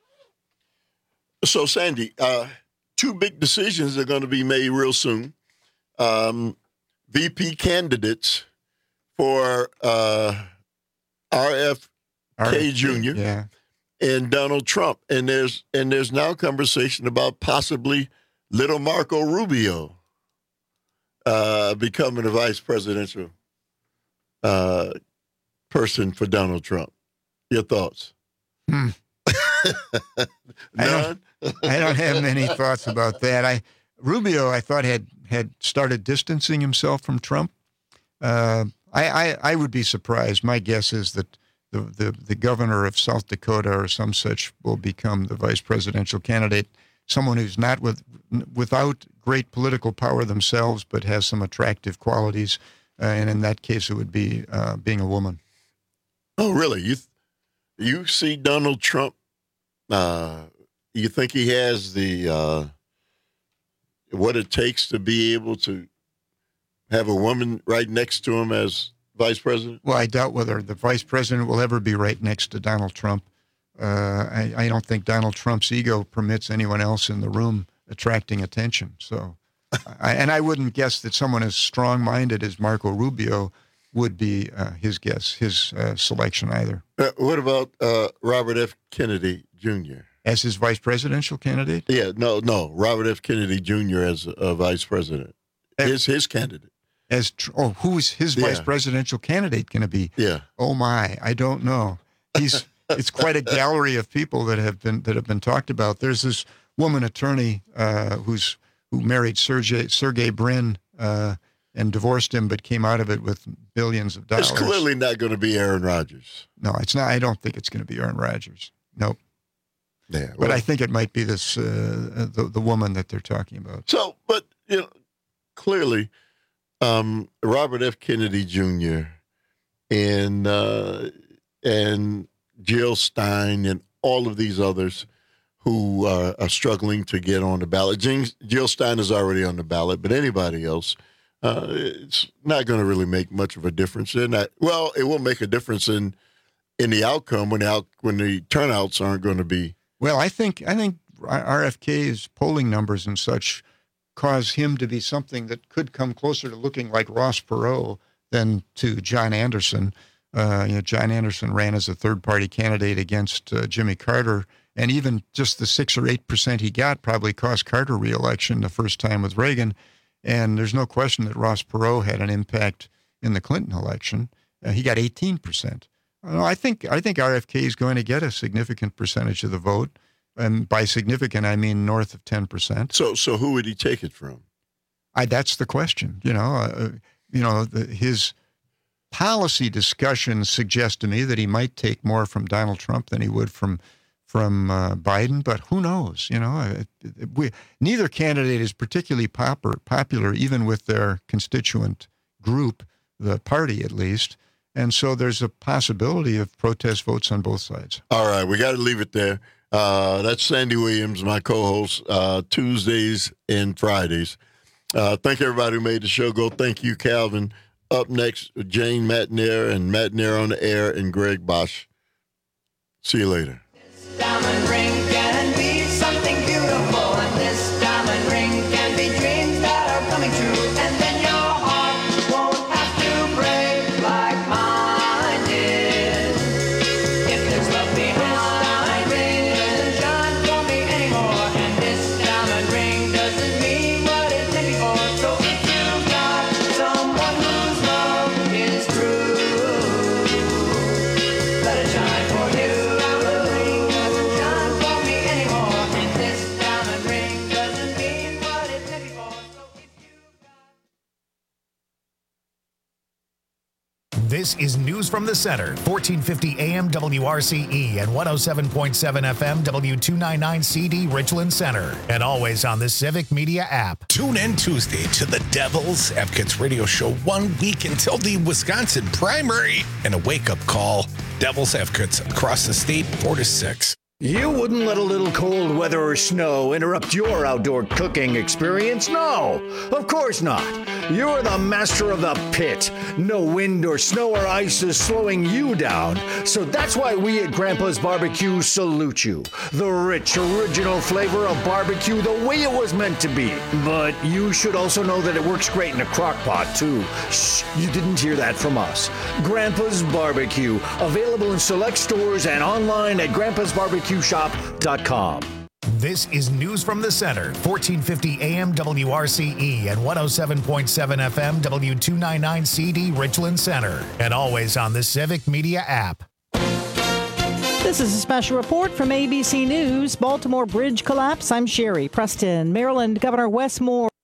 Speaker 14: So, Sandy, uh, two big decisions are going to be made real soon. Um, V P candidates for uh, R F K Junior
Speaker 15: Yeah.
Speaker 14: and Donald Trump, and there's and there's now conversation about possibly little Marco Rubio uh, becoming a vice presidential uh, person for Donald Trump. Your thoughts?
Speaker 15: Hmm. I don't, I don't have many thoughts about that. I Rubio, I thought, had, had started distancing himself from Trump. Uh, I, I, I would be surprised. My guess is that the, the, the governor of South Dakota or some such will become the vice presidential candidate, someone who's not with without great political power themselves, but has some attractive qualities. Uh, and in that case, it would be uh, being a woman.
Speaker 14: Oh, really? You you see Donald Trump? Uh, you think he has the uh, what it takes to be able to have a woman right next to him as vice president?
Speaker 15: Well, I doubt whether the vice president will ever be right next to Donald Trump. Uh, I, I don't think Donald Trump's ego permits anyone else in the room attracting attention. So, I, and I wouldn't guess that someone as strong-minded as Marco Rubio would be uh, his guess, his uh, selection either.
Speaker 14: Uh, what about uh, Robert F. Kennedy Junior
Speaker 15: As his vice presidential candidate?
Speaker 14: Yeah, no, no, Robert F. Kennedy Junior as a, a vice president. His his candidate.
Speaker 15: As oh, who is his
Speaker 14: Yeah.
Speaker 15: vice presidential candidate going to be?
Speaker 14: Yeah.
Speaker 15: Oh my, I don't know. He's it's quite a gallery of people that have been that have been talked about. There's this woman attorney uh, who's who married Sergey Sergey Brin uh, and divorced him, but came out of it with billions of dollars.
Speaker 14: It's clearly not going to be Aaron Rodgers.
Speaker 15: No, it's not. I don't think it's going to be Aaron Rodgers. Nope.
Speaker 14: Yeah,
Speaker 15: But
Speaker 14: well-
Speaker 15: I think it might be this uh, the the woman that they're talking about.
Speaker 14: So, but you know, clearly, um, Robert F. Kennedy Junior and uh, and Jill Stein and all of these others who are, are struggling to get on the ballot. Jill, Jill Stein is already on the ballot, but anybody else, uh, it's not going to really make much of a difference. They're not, well, it will make a difference in in the outcome when the out, when the turnouts aren't going to be.
Speaker 15: Well, I think I think R F K's polling numbers and such cause him to be something that could come closer to looking like Ross Perot than to John Anderson. Uh, you know, John Anderson ran as a third-party candidate against uh, Jimmy Carter, and even just the six or eight percent he got probably cost Carter re-election the first time with Reagan. And there's no question that Ross Perot had an impact in the Clinton election. Uh, he got eighteen percent. Uh, I think I think R F K is going to get a significant percentage of the vote, and by significant I mean north of ten percent.
Speaker 14: So, so who would he take it from?
Speaker 15: I, that's the question. You know, uh, you know, the, his policy discussions suggest to me that he might take more from Donald Trump than he would from from uh, Biden. But who knows? You know, it, it, we, neither candidate is particularly popular, popular, even with their constituent group, the party at least. And so there's a possibility of protest votes on both sides.
Speaker 14: All right, we got to leave it there. Uh, that's Sandy Williams, my co-host, uh, Tuesdays and Fridays. Uh, thank everybody who made the show go. Thank you, Calvin. Up next, Jane Matnair and Matnair on the Air and Greg Bosch. See you later.
Speaker 16: Diamond ring can be something beautiful, and this diamond ring can be dreams that are coming true, and then your heart won't have to break like mine did. If there's love behind ring, doesn't shine for me anymore, and this diamond ring doesn't mean what it did before. So if you've got someone whose love is true, let it shine for you.
Speaker 10: This is News from the Center, fourteen fifty A M W R C E and one oh seven point seven F M W two ninety-nine C D Richland Center, and always on the Civic Media app.
Speaker 9: Tune in Tuesday to the Devil's Advocates radio show one week until the Wisconsin primary and a wake-up call. Devil's Advocates across the state, four to six.
Speaker 12: You wouldn't let a little cold weather or snow interrupt your outdoor cooking experience? No, of course not. You're the master of the pit. No wind or snow or ice is slowing you down. So that's why we at Grandpa's Barbecue salute you. The rich, original flavor of barbecue the way it was meant to be. But you should also know that it works great in a crock pot, too. Shh, you didn't hear that from us. Grandpa's Barbecue, available in select stores and online at grandpas barbecue shop dot com.
Speaker 10: This is News from the Center, fourteen fifty A M W R C E and one oh seven point seven F M W two ninety-nine C D Richland Center. And always on the Civic Media app.
Speaker 13: This is a special report from A B C News. Baltimore bridge collapse. I'm Sherry Preston. Maryland Governor Wes Moore